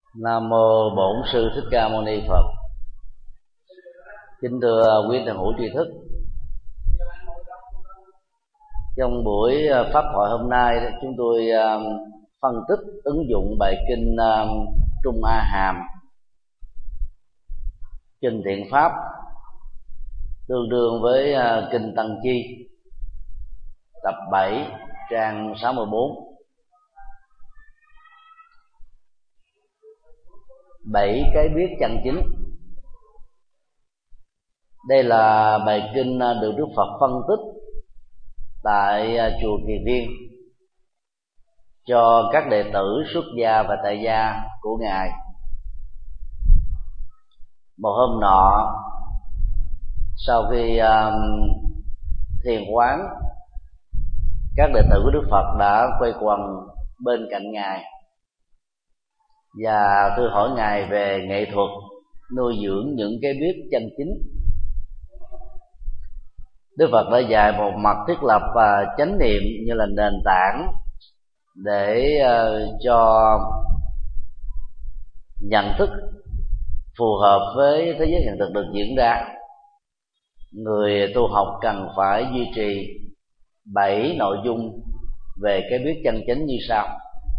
Nam mô Bổn Sư Thích Ca Mâu Ni Phật. Kính thưa quý thiền hữu tri thức, trong buổi pháp thoại hôm nay chúng tôi phân tích ứng dụng bài kinh Trung A Hàm, kinh Thiện Pháp, tương đương với kinh Tăng Chi, tập 7, trang 64. 7 cái biết chân chính. Đây là bài kinh được Đức Phật phân tích tại chùa Kỳ Viên cho các đệ tử xuất gia và tại gia của Ngài. Một hôm nọ, sau khi thiền quán, các đệ tử của Đức Phật đã quay quần bên cạnh Ngài và thưa hỏi Ngài về nghệ thuật nuôi dưỡng những cái biết chân chính. Đức Phật đã dạy một mặt thiết lập và chánh niệm như là nền tảng để cho nhận thức phù hợp với thế giới hiện thực được diễn ra. Người tu học cần phải duy trì 7 nội dung về cái biết chân chính như sau.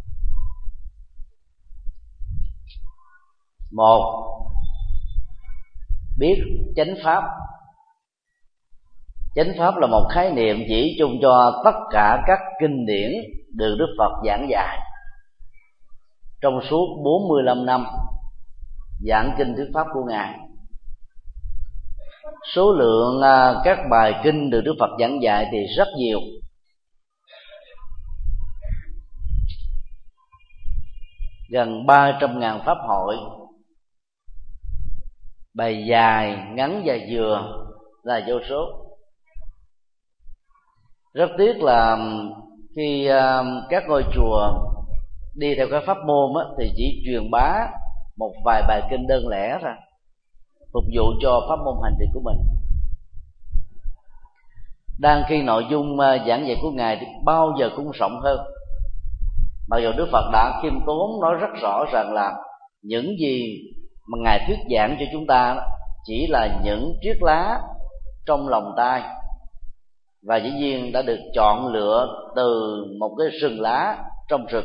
1. Biết chánh pháp. Chánh pháp là một khái niệm chỉ chung cho tất cả các kinh điển được Đức Phật giảng dạy trong suốt 45 năm giảng kinh thuyết pháp của Ngài. Số lượng các bài kinh được Đức Phật giảng dạy thì rất nhiều. Gần 300.000 pháp hội, bài dài, ngắn và vừa là vô số. Rất tiếc là khi các ngôi chùa đi theo các pháp môn thì chỉ truyền bá một vài bài kinh đơn lẻ thôi, phục vụ cho pháp môn hành trì của mình. Đang khi nội dung giảng dạy của Ngài thì bao giờ cũng rộng hơn. Mặc dù Đức Phật đã khiêm tốn nói rất rõ rằng là những gì mà Ngài thuyết giảng cho chúng ta chỉ là những triết lá trong lòng tai, và dĩ nhiên đã được chọn lựa từ một cái rừng lá trong rừng.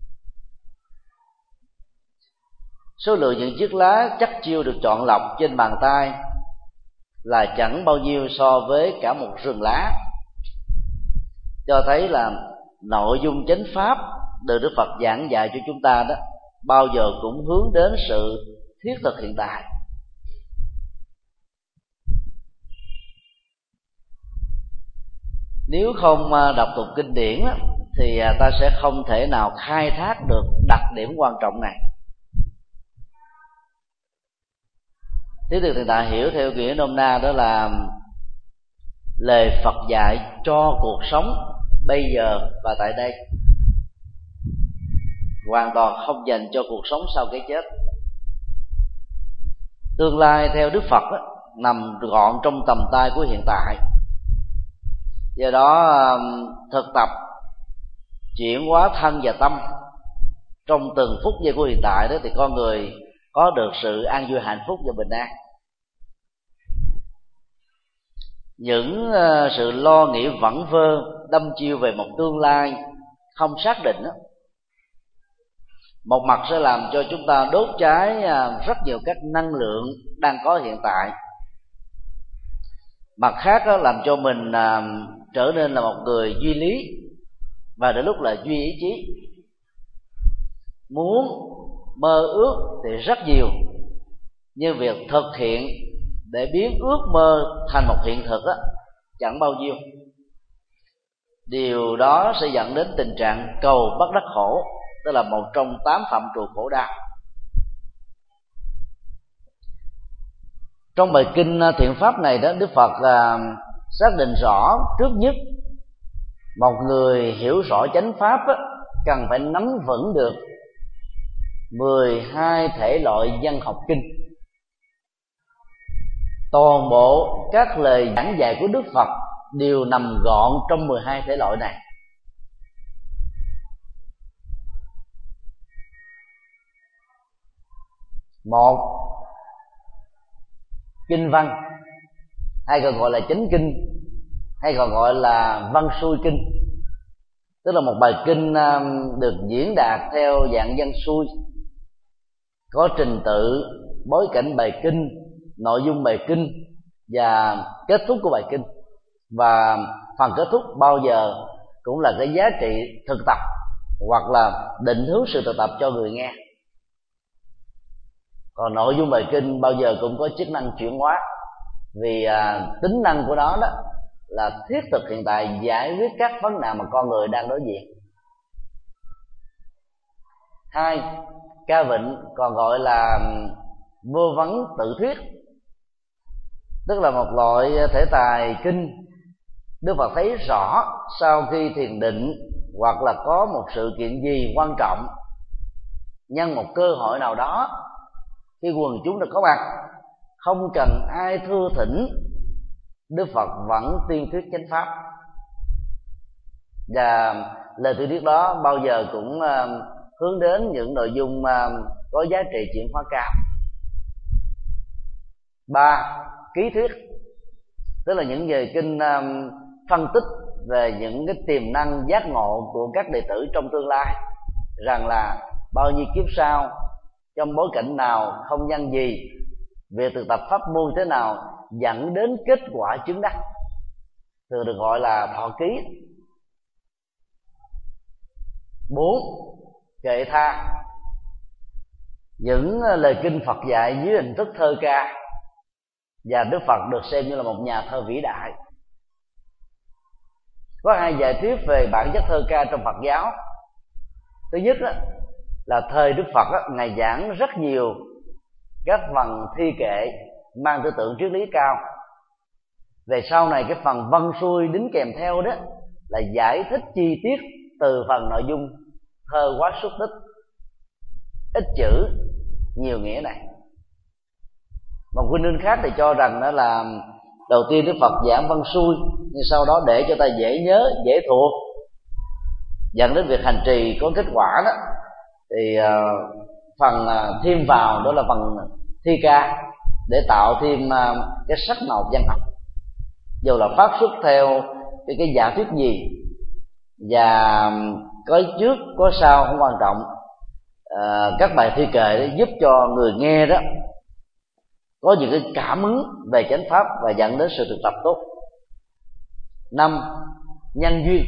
Số lượng những chiếc lá chắc chiêu được chọn lọc trên bàn tay là chẳng bao nhiêu so với cả một rừng lá, cho thấy là nội dung chánh pháp được Đức Phật giảng dạy cho chúng ta đó bao giờ cũng hướng đến sự thiết thực hiện tại. Nếu không đọc thuộc kinh điển thì ta sẽ không thể nào khai thác được đặc điểm quan trọng này. Thiết thực hiện tại hiểu theo nghĩa nôm na đó là lời Phật dạy cho cuộc sống bây giờ và tại đây, hoàn toàn không dành cho cuộc sống sau cái chết. Tương lai theo Đức Phật nằm gọn trong tầm tay của hiện tại. Do đó thực tập chuyển hóa thân và tâm trong từng phút giây của hiện tại đó, thì con người có được sự an vui, hạnh phúc và bình an. Những sự lo nghĩ vẩn vơ đâm chiêu về một tương lai không xác định đó, một mặt sẽ làm cho chúng ta đốt cháy rất nhiều các năng lượng đang có hiện tại, mặt khác đó, làm cho mình trở nên là một người duy lý và đến lúc là duy ý chí. Muốn mơ ước thì rất nhiều, nhưng việc thực hiện để biến ước mơ thành một hiện thực đó, chẳng bao nhiêu. Điều đó sẽ dẫn đến tình trạng cầu bất đắc khổ, tức là một trong 8 phạm trù khổ đau. Trong bài kinh Thiện Pháp này đó, Đức Phật xác định rõ trước nhất một người hiểu rõ chánh pháp cần phải nắm vững được 12 thể loại văn học kinh. Toàn bộ các lời giảng dạy của Đức Phật đều nằm gọn trong 12 thể loại này. một, kinh văn, hay còn gọi là chánh kinh, hay còn gọi là văn xuôi kinh, tức là một bài kinh được diễn đạt theo dạng văn xuôi, có trình tự, bối cảnh bài kinh, nội dung bài kinh và kết thúc của bài kinh. Và phần kết thúc bao giờ cũng là cái giá trị thực tập hoặc là định hướng sự thực tập cho người nghe. Còn nội dung bài kinh bao giờ cũng có chức năng chuyển hóa, vì tính năng của nó đó là thiết thực hiện tại, giải quyết các vấn nạn mà con người đang đối diện. Hai, ca vịnh còn gọi là vô vấn tự thuyết, tức là một loại thể tài kinh Đức Phật thấy rõ sau khi thiền định hoặc là có một sự kiện gì quan trọng, nhân một cơ hội nào đó, khi quần chúng đã có mặt, không cần ai thưa thỉnh, Đức Phật vẫn tuyên thuyết chánh pháp. Và lời tuyên thuyết đó bao giờ cũng hướng đến những nội dung có giá trị chuyển hóa cao. Ba, ký thuyết, tức là những lời kinh phân tích về những cái tiềm năng giác ngộ của các đệ tử trong tương lai, rằng là bao nhiêu kiếp sau, trong bối cảnh nào, không gian gì, việc thực tập pháp môn thế nào dẫn đến kết quả chứng đắc, thường được gọi là thọ ký. 4, kệ tha, những lời kinh Phật dạy dưới hình thức thơ ca, và Đức Phật được xem như là một nhà thơ vĩ đại. Có hai giải thuyết về bản chất thơ ca trong Phật giáo. Thứ nhất là thời Đức Phật Ngài giảng rất nhiều các phần thi kệ mang tư tưởng triết lý cao. Về sau này cái phần văn xuôi đính kèm theo đó là giải thích chi tiết từ phần nội dung thơ quá xúc tích, ít chữ nhiều nghĩa này. Một huynh đương khác thì cho rằng đó là đầu tiên Đức Phật giảng văn xuôi, nhưng sau đó để cho ta dễ nhớ, dễ thuộc, dẫn đến việc hành trì có kết quả đó, thì phần thêm vào đó là phần thi ca, để tạo thêm cái sắc màu văn học. Dù là phát xuất theo cái giả thuyết gì, và có trước có sau không quan trọng, các bài thi kệ giúp cho người nghe đó có những cái cảm ứng về chánh pháp và dẫn đến sự thực tập tốt. 5, nhân duyên.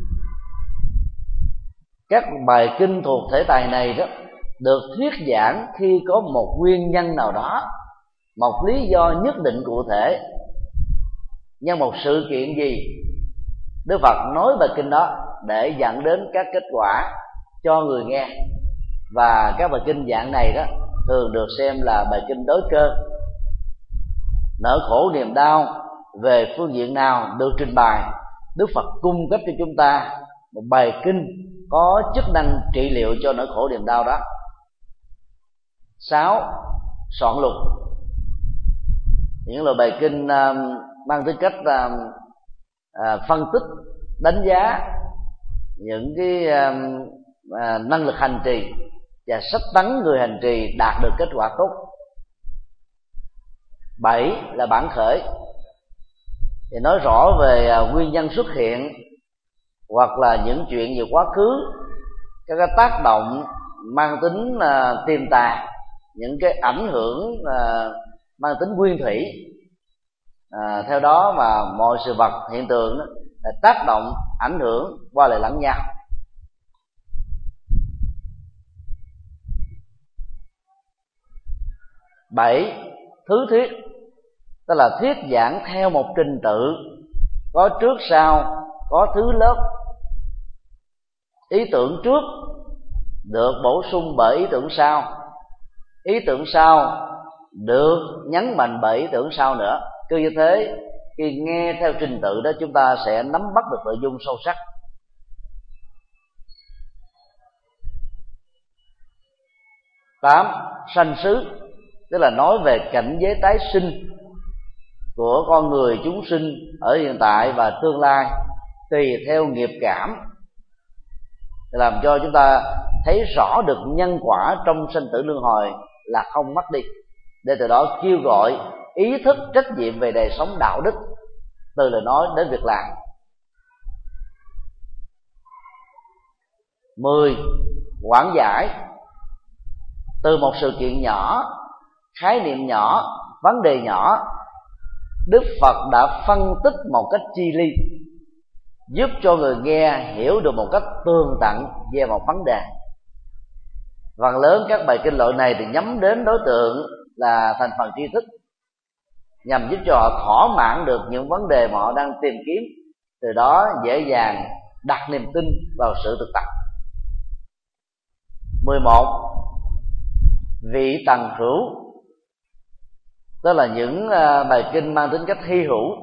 Các bài kinh thuộc thể tài này đó được thuyết giảng khi có một nguyên nhân nào đó, một lý do nhất định cụ thể, nhân một sự kiện gì, Đức Phật nói bài kinh đó để dẫn đến các kết quả cho người nghe. Và các bài kinh dạng này đó thường được xem là bài kinh đối cơ. Nỗi khổ niềm đau về phương diện nào được trình bày, Đức Phật cung cấp cho chúng ta một bài kinh có chức năng trị liệu cho nỗi khổ niềm đau đó. 6, soạn lục. Những loại bài kinh mang tính cách phân tích, đánh giá những cái năng lực hành trì và sách tấn người hành trì đạt được kết quả tốt. 7 là bản khởi, thì nói rõ về nguyên nhân xuất hiện hoặc là những chuyện về quá khứ, các cái tác động mang tính tiềm tàng, những cái ảnh hưởng mang tính nguyên thủy. Theo đó mà mọi sự vật hiện tượng đó là tác động ảnh hưởng qua lại lẫn nhau. 7, thứ thuyết, tức là thuyết giảng theo một trình tự, có trước sau, có thứ lớp. Ý tưởng trước được bổ sung bởi ý tưởng sau, ý tưởng sau được nhấn mạnh bởi ý tưởng sau nữa. Cứ như thế, khi nghe theo trình tự đó, chúng ta sẽ nắm bắt được nội dung sâu sắc. 8, sanh xứ, tức là nói về cảnh giới tái sinh của con người chúng sinh ở hiện tại và tương lai, tùy theo nghiệp cảm, làm cho chúng ta thấy rõ được nhân quả trong sanh tử luân hồi là không mất đi, để từ đó kêu gọi ý thức trách nhiệm về đời sống đạo đức từ lời nói đến việc làm. 10. Quảng giải. Từ một sự kiện nhỏ, khái niệm nhỏ, vấn đề nhỏ, Đức Phật đã phân tích một cách chi ly, giúp cho người nghe hiểu được một cách tường tận về một vấn đề. Phần lớn các bài kinh loại này thì nhắm đến đối tượng là thành phần tri thức, nhằm giúp cho họ thỏa mãn được những vấn đề mà họ đang tìm kiếm, từ đó dễ dàng đặt niềm tin vào sự thực tập. 11. Vị tần hữu. Đó là những bài kinh mang tính cách hy hữu,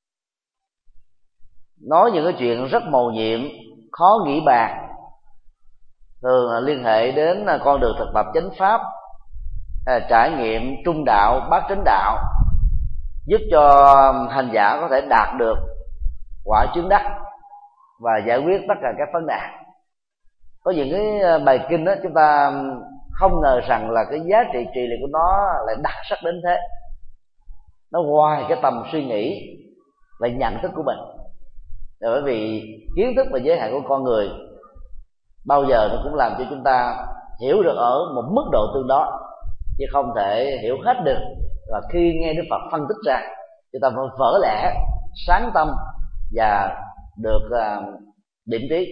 nói những cái chuyện rất mầu nhiệm, khó nghĩ bàn, thường liên hệ đến con đường thực tập chánh pháp, trải nghiệm trung đạo, bát chánh đạo, giúp cho hành giả có thể đạt được quả chứng đắc và giải quyết tất cả các vấn nạn. Có những cái bài kinh đó chúng ta không ngờ rằng là cái giá trị trị liệu của nó lại đặc sắc đến thế. Nó ngoài cái tầm suy nghĩ và nhận thức của mình. Bởi vì kiến thức và giới hạn của con người bao giờ nó cũng làm cho chúng ta hiểu được ở một mức độ tương đó, chứ không thể hiểu hết được. Và khi nghe Đức Phật phân tích ra, chúng ta phải vỡ lẽ, sáng tâm và được điểm trí.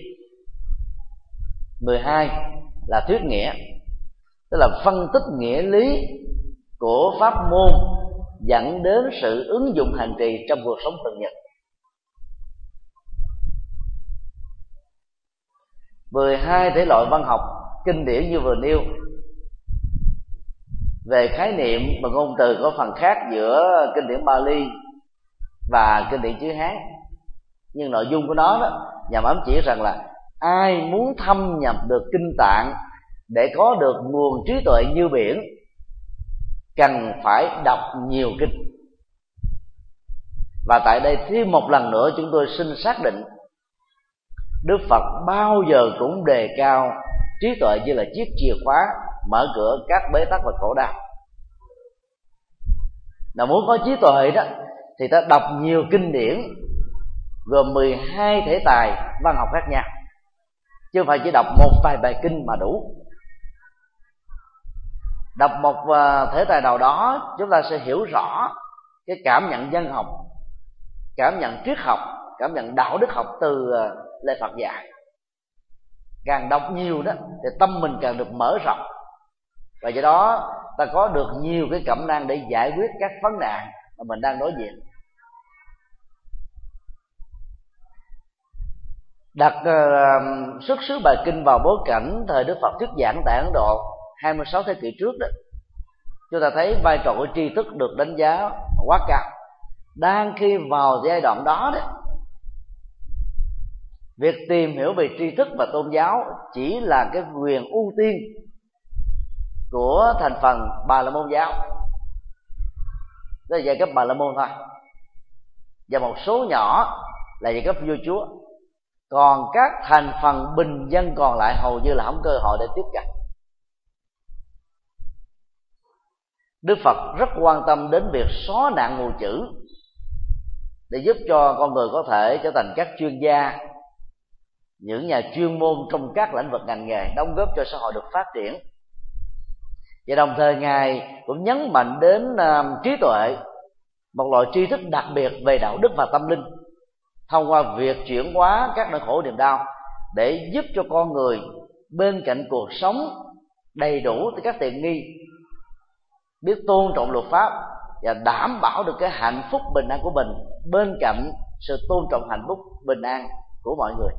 12 là thuyết nghĩa, tức là phân tích nghĩa lý của pháp môn dẫn đến sự ứng dụng hành trì trong cuộc sống thường nhật. 12 thể loại văn học kinh điển như vừa nêu. Về khái niệm và ngôn từ có phần khác giữa kinh điển Bali và kinh điển chữ Hán, nhưng nội dung của nó đó nhằm ám chỉ rằng là ai muốn thâm nhập được kinh tạng để có được nguồn trí tuệ như biển, cần phải đọc nhiều kinh. Và tại đây thêm một lần nữa chúng tôi xin xác định, Đức Phật bao giờ cũng đề cao trí tuệ như là chiếc chìa khóa mở cửa các bế tắc và khổ đau. Nào muốn có trí tuệ đó thì ta đọc nhiều kinh điển gồm 12 thể tài văn học khác nhau, chứ không phải chỉ đọc một vài bài kinh mà đủ. Đọc một thể tài nào đó, chúng ta sẽ hiểu rõ cái cảm nhận dân học, cảm nhận triết học, cảm nhận đạo đức học từ lời Phật dạy. Càng đọc nhiều đó thì tâm mình càng được mở rộng, và do đó ta có được nhiều cái cẩm năng để giải quyết các vấn nạn mà mình đang đối diện. Đặt xuất xứ bài kinh vào bối cảnh thời Đức Phật thuyết giảng tại Ấn Độ 26 thế kỷ trước đó, chúng ta thấy vai trò của tri thức được đánh giá quá cao. Đang khi vào giai đoạn đó đó, việc tìm hiểu về tri thức và tôn giáo chỉ là cái quyền ưu tiên của thành phần Bà La Môn giáo, đó là giai cấp Bà La Môn thôi, và một số nhỏ là giai cấp vua chúa. Còn các thành phần bình dân còn lại hầu như là không cơ hội để tiếp cận. Đức Phật rất quan tâm đến việc xóa nạn mù chữ, để giúp cho con người có thể trở thành các chuyên gia, những nhà chuyên môn trong các lĩnh vực ngành nghề, đóng góp cho xã hội được phát triển. Và đồng thời Ngài cũng nhấn mạnh đến trí tuệ, một loại tri thức đặc biệt về đạo đức và tâm linh, thông qua việc chuyển hóa các nỗi khổ niềm đau, để giúp cho con người bên cạnh cuộc sống đầy đủ các tiện nghi, biết tôn trọng luật pháp và đảm bảo được cái hạnh phúc bình an của mình bên cạnh sự tôn trọng hạnh phúc bình an của mọi người.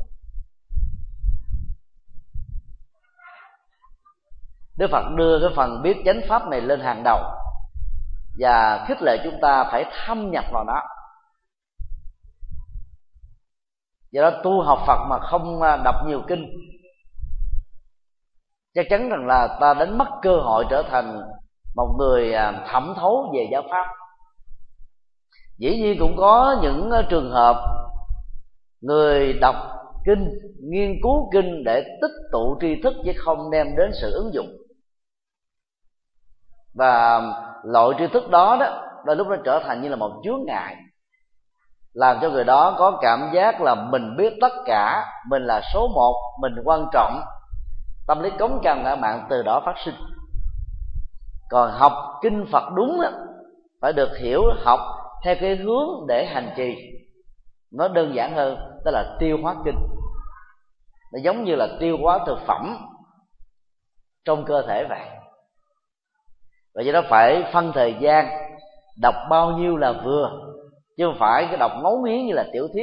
Đức Phật đưa cái phần biết chánh pháp này lên hàng đầu và khích lệ chúng ta phải thâm nhập vào nó. Do đó tu học Phật mà không đọc nhiều kinh, chắc chắn rằng là ta đánh mất cơ hội trở thành một người thẩm thấu về giáo pháp. Dĩ nhiên cũng có những trường hợp người đọc kinh, nghiên cứu kinh để tích tụ tri thức chứ không đem đến sự ứng dụng. Và loại tri thức đó đôi lúc nó trở thành như là một chướng ngại, làm cho người đó có cảm giác là mình biết tất cả, mình là số một, mình quan trọng. Tâm lý cống cao ngã mạn từ đó phát sinh. Còn học kinh Phật đúng phải được hiểu học theo cái hướng để hành trì. Nó đơn giản hơn, đó là tiêu hóa kinh. Nó giống như là tiêu hóa thực phẩm trong cơ thể vậy. Và do đó phải phân thời gian, đọc bao nhiêu là vừa, chứ không phải cái đọc ngấu nghiến như là tiểu thuyết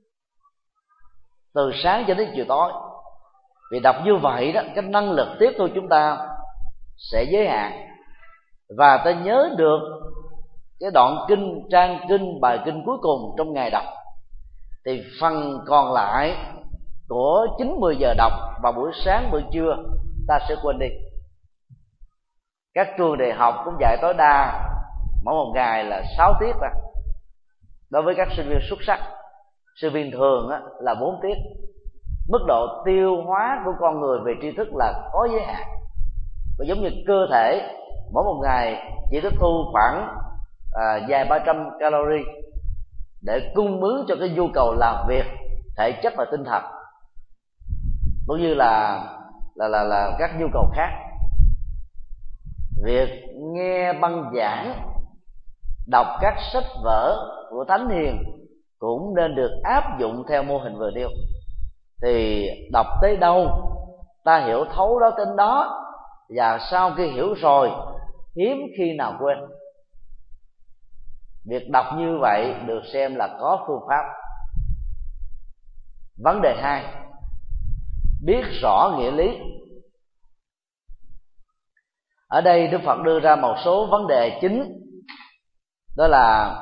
từ sáng cho đến chiều tối. Vì đọc như vậy đó, cái năng lực tiếp thu chúng ta sẽ giới hạn, và ta nhớ được cái đoạn kinh, trang kinh, bài kinh cuối cùng trong ngày đọc, thì phần còn lại của 9-10 giờ đọc vào buổi sáng buổi trưa ta sẽ quên đi. Các trường đại học cũng dạy tối đa mỗi một ngày là 6 tiết thôi. Đối với các sinh viên xuất sắc, sinh viên thường là 4 tiết. Mức độ tiêu hóa của con người về tri thức là có giới hạn. Và giống như cơ thể mỗi một ngày chỉ tiếp thu khoảng vài 300 calorie để cung ứng cho cái nhu cầu làm việc thể chất và tinh thần, cũng như là các nhu cầu khác. Việc nghe băng giảng, đọc các sách vở của thánh hiền cũng nên được áp dụng theo mô hình vừa nêu. Thì đọc tới đâu ta hiểu thấu đó đến đó, và sau khi hiểu rồi hiếm khi nào quên. Việc đọc như vậy được xem là có phương pháp. Vấn đề 2, biết rõ nghĩa lý. Ở đây Đức Phật đưa ra một số vấn đề chính, đó là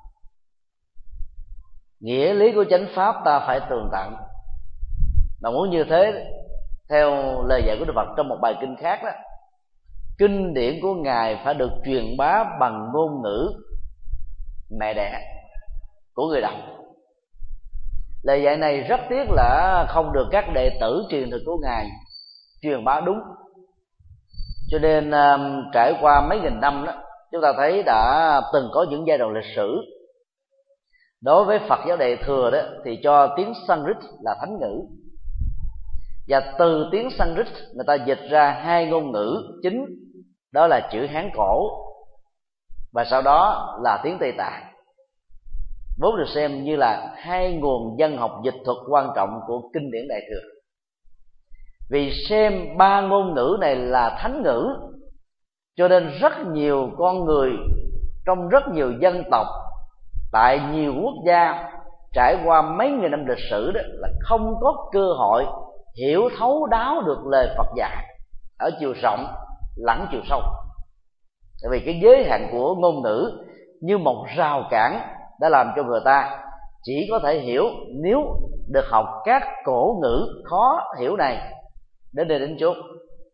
nghĩa lý của chánh pháp ta phải tường tận. Mà muốn như thế, theo lời dạy của Đức Phật trong một bài kinh khác đó, kinh điển của Ngài phải được truyền bá bằng ngôn ngữ mẹ đẻ của người đọc. Lời dạy này rất tiếc là không được các đệ tử truyền thực của Ngài truyền bá đúng. Cho nên trải qua mấy nghìn năm đó, chúng ta thấy đã từng có những giai đoạn lịch sử. Đối với Phật giáo Đại thừa đó thì cho tiếng Sanskrit là thánh ngữ, và từ tiếng Sanskrit người ta dịch ra hai ngôn ngữ chính, đó là chữ Hán cổ và sau đó là tiếng Tây Tạng, vốn được xem như là hai nguồn văn học dịch thuật quan trọng của kinh điển Đại thừa. Vì xem ba ngôn ngữ này là thánh ngữ, cho nên rất nhiều con người trong rất nhiều dân tộc tại nhiều quốc gia trải qua mấy nghìn năm lịch sử đó là không có cơ hội hiểu thấu đáo được lời Phật dạy ở chiều rộng lẫn chiều sâu. Tại vì cái giới hạn của ngôn ngữ như một rào cản đã làm cho người ta chỉ có thể hiểu nếu được học các cổ ngữ khó hiểu này đến đây đến chốn.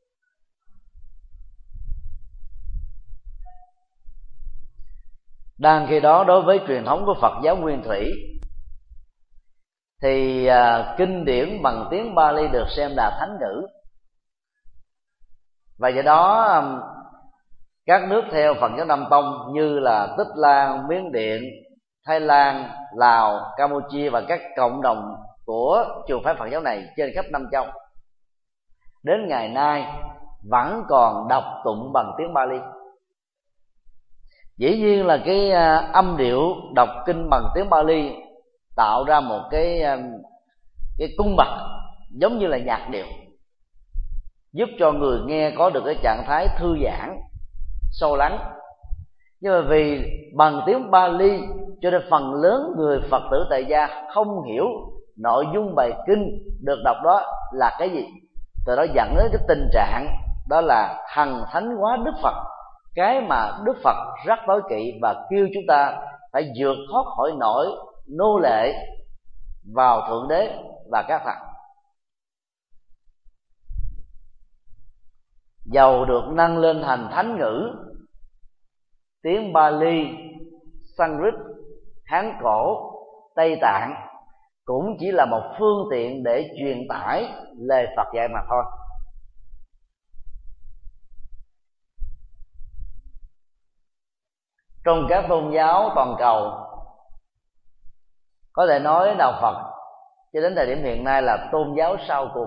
Đang khi đó, đối với truyền thống của Phật giáo Nguyên Thủy thì kinh điển bằng tiếng Bali được xem là thánh ngữ, và do đó các nước theo Phật giáo Nam Tông như là Tích Lan, Miến Điện, Thái Lan, Lào, Campuchia và các cộng đồng của trường phái Phật giáo này trên khắp năm châu đến ngày nay vẫn còn đọc tụng bằng tiếng Bali. Dĩ nhiên là cái âm điệu đọc kinh bằng tiếng Bali tạo ra một cái cung bậc giống như là nhạc điệu, giúp cho người nghe có được cái trạng thái thư giãn, sâu lắng. Nhưng mà vì bằng tiếng Bali cho nên phần lớn người Phật tử tại gia không hiểu nội dung bài kinh được đọc đó là cái gì. Từ đó dẫn đến cái tình trạng đó là hằng thánh hóa Đức Phật, cái mà Đức Phật rất tối kỵ và kêu chúng ta phải vượt thoát khỏi nỗi nô lệ vào Thượng Đế và các thần. Dầu được nâng lên thành thánh ngữ, tiếng Bali, Sanskrit, Hán cổ, Tây Tạng cũng chỉ là một phương tiện để truyền tải lời Phật dạy mà thôi. trong các tôn giáo toàn cầu, có thể nói đạo Phật cho đến thời điểm hiện nay là tôn giáo sau cùng.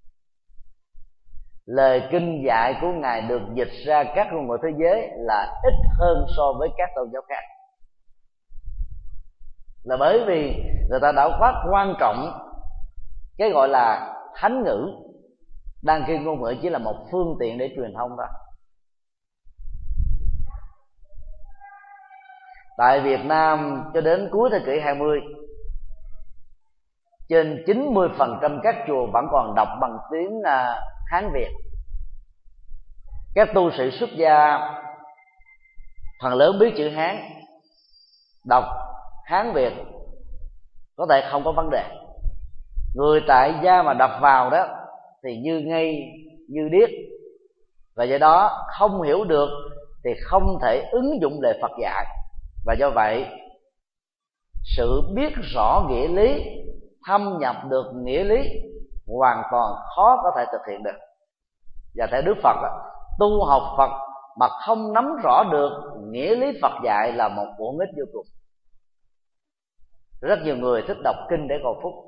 Lời kinh dạy của Ngài được dịch ra các ngôn ngữ thế giới là ít hơn so với các tôn giáo khác, là bởi vì người ta đã quá quan trọng cái gọi là thánh ngữ, đang khi ngôn ngữ chỉ là một phương tiện để truyền thông thôi. Tại Việt Nam cho đến cuối thế kỷ 20, trên 90% các chùa vẫn còn đọc bằng tiếng Hán Việt. Các tu sĩ xuất gia phần lớn biết chữ Hán, đọc Hán Việt có thể không có vấn đề. Người tại gia mà đọc vào đó thì như ngây như điếc, và do đó không hiểu được thì không thể ứng dụng lời Phật dạy. Và do vậy, sự biết rõ nghĩa lý, thâm nhập được nghĩa lý hoàn toàn khó có thể thực hiện được. Và theo Đức Phật, tu học Phật mà không nắm rõ được nghĩa lý Phật dạy là một uổng ích vô cùng. Rất nhiều người thích đọc kinh để cầu phúc.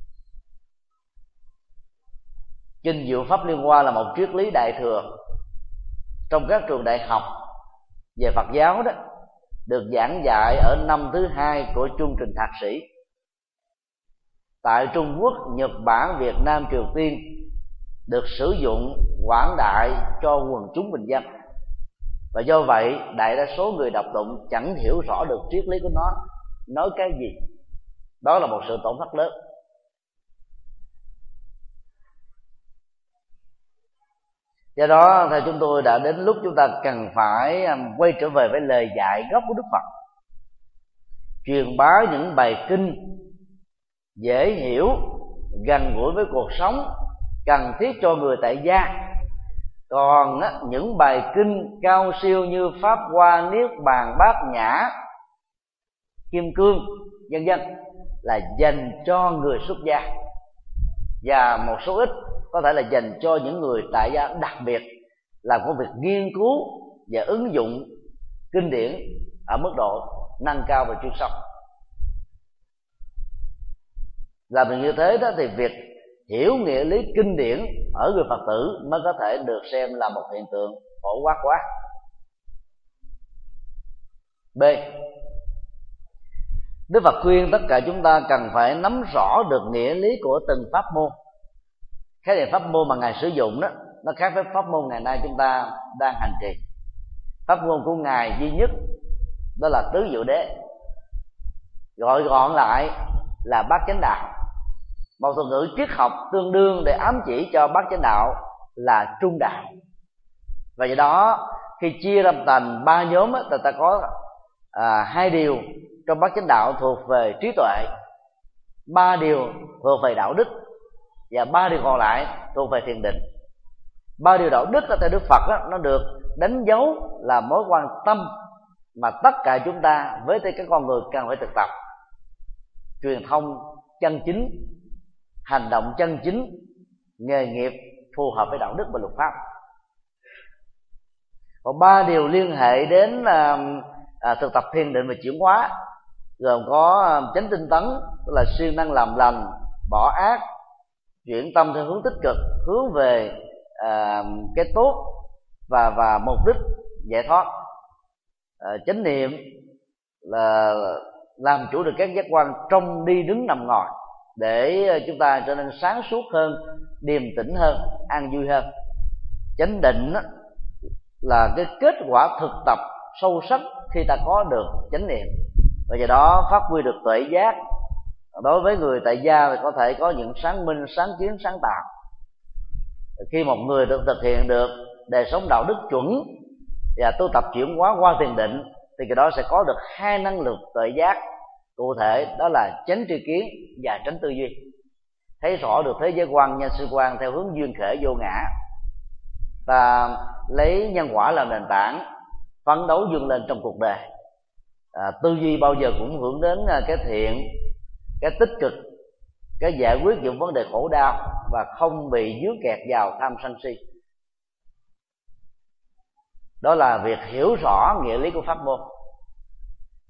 Kinh Diệu Pháp Liên Hoa là một triết lý đại thừa trong các trường đại học về Phật giáo đó, được giảng dạy ở năm thứ 2 của chương trình thạc sĩ. Tại Trung Quốc, Nhật Bản, Việt Nam, Triều Tiên được sử dụng quảng đại cho quần chúng bình dân, và do vậy đại đa số người đọc tụng chẳng hiểu rõ được triết lý của nó nói cái gì. Đó là một sự tổn thất lớn. Do đó theo chúng tôi đã đến lúc chúng ta cần phải quay trở về với lời dạy gốc của Đức Phật, truyền bá những bài kinh dễ hiểu, gần gũi với cuộc sống, cần thiết cho người tại gia. Còn những bài kinh cao siêu như Pháp Hoa, Niết Bàn, Bát Nhã, Kim Cương vân vân là dành cho người xuất gia, và một số ít có thể là dành cho những người tại gia đặc biệt làm công việc nghiên cứu và ứng dụng kinh điển ở mức độ nâng cao và chuyên sâu. Làm được như thế đó thì việc hiểu nghĩa lý kinh điển ở người Phật tử mới có thể được xem là một hiện tượng phổ quát quá. B. Đức Phật khuyên tất cả chúng ta cần phải nắm rõ được nghĩa lý của từng pháp môn. Khái niệm pháp môn mà Ngài sử dụng đó, nó khác với pháp môn ngày nay chúng ta đang hành trì. Pháp môn của Ngài duy nhất đó là tứ diệu đế, gọi gọn lại là bát chánh đạo. Một thuật ngữ triết học tương đương để ám chỉ cho bát chánh đạo là trung đạo. Và do đó khi chia ra thành 3 nhóm, người ta có 2 điều trong bát chánh đạo thuộc về trí tuệ, 3 điều thuộc về đạo đức, và 3 điều còn lại thuộc về thiền định. 3 điều đạo đức theo Đức Phật đó, nó được đánh dấu là mối quan tâm mà tất cả chúng ta với tư cách con người cần phải thực tập: truyền thông chân chính, hành động chân chính, nghề nghiệp phù hợp với đạo đức và luật pháp. Còn 3 điều liên hệ đến thực tập thiền định và chuyển hóa, gồm có chánh tinh tấn, tức là siêng năng làm lành, bỏ ác, chuyển tâm theo hướng tích cực, hướng về cái tốt và mục đích giải thoát. Chánh niệm là làm chủ được các giác quan trong đi đứng nằm ngồi, để chúng ta trở nên sáng suốt hơn, điềm tĩnh hơn, an vui hơn. Chánh định là cái kết quả thực tập sâu sắc khi ta có được chánh niệm, và do đó phát huy được tuệ giác. Đối với người tại gia thì có thể có những sáng minh, sáng kiến, sáng tạo. Khi một người được thực hiện được đời sống đạo đức chuẩn và tu tập chuyển hóa qua thiền định, thì cái đó sẽ có được 2 năng lực tuệ giác cụ thể, đó là chánh tri kiến và chánh tư duy. Thấy rõ được thế giới quan, nhân sinh quan theo hướng duyên khởi vô ngã. Ta lấy nhân quả làm nền tảng, phấn đấu vươn lên trong cuộc đời. Tư duy bao giờ cũng hướng đến cái thiện, cái tích cực, cái giải quyết những vấn đề khổ đau, và không bị dướng kẹt vào tham sân si. Đó là việc hiểu rõ nghĩa lý của pháp môn.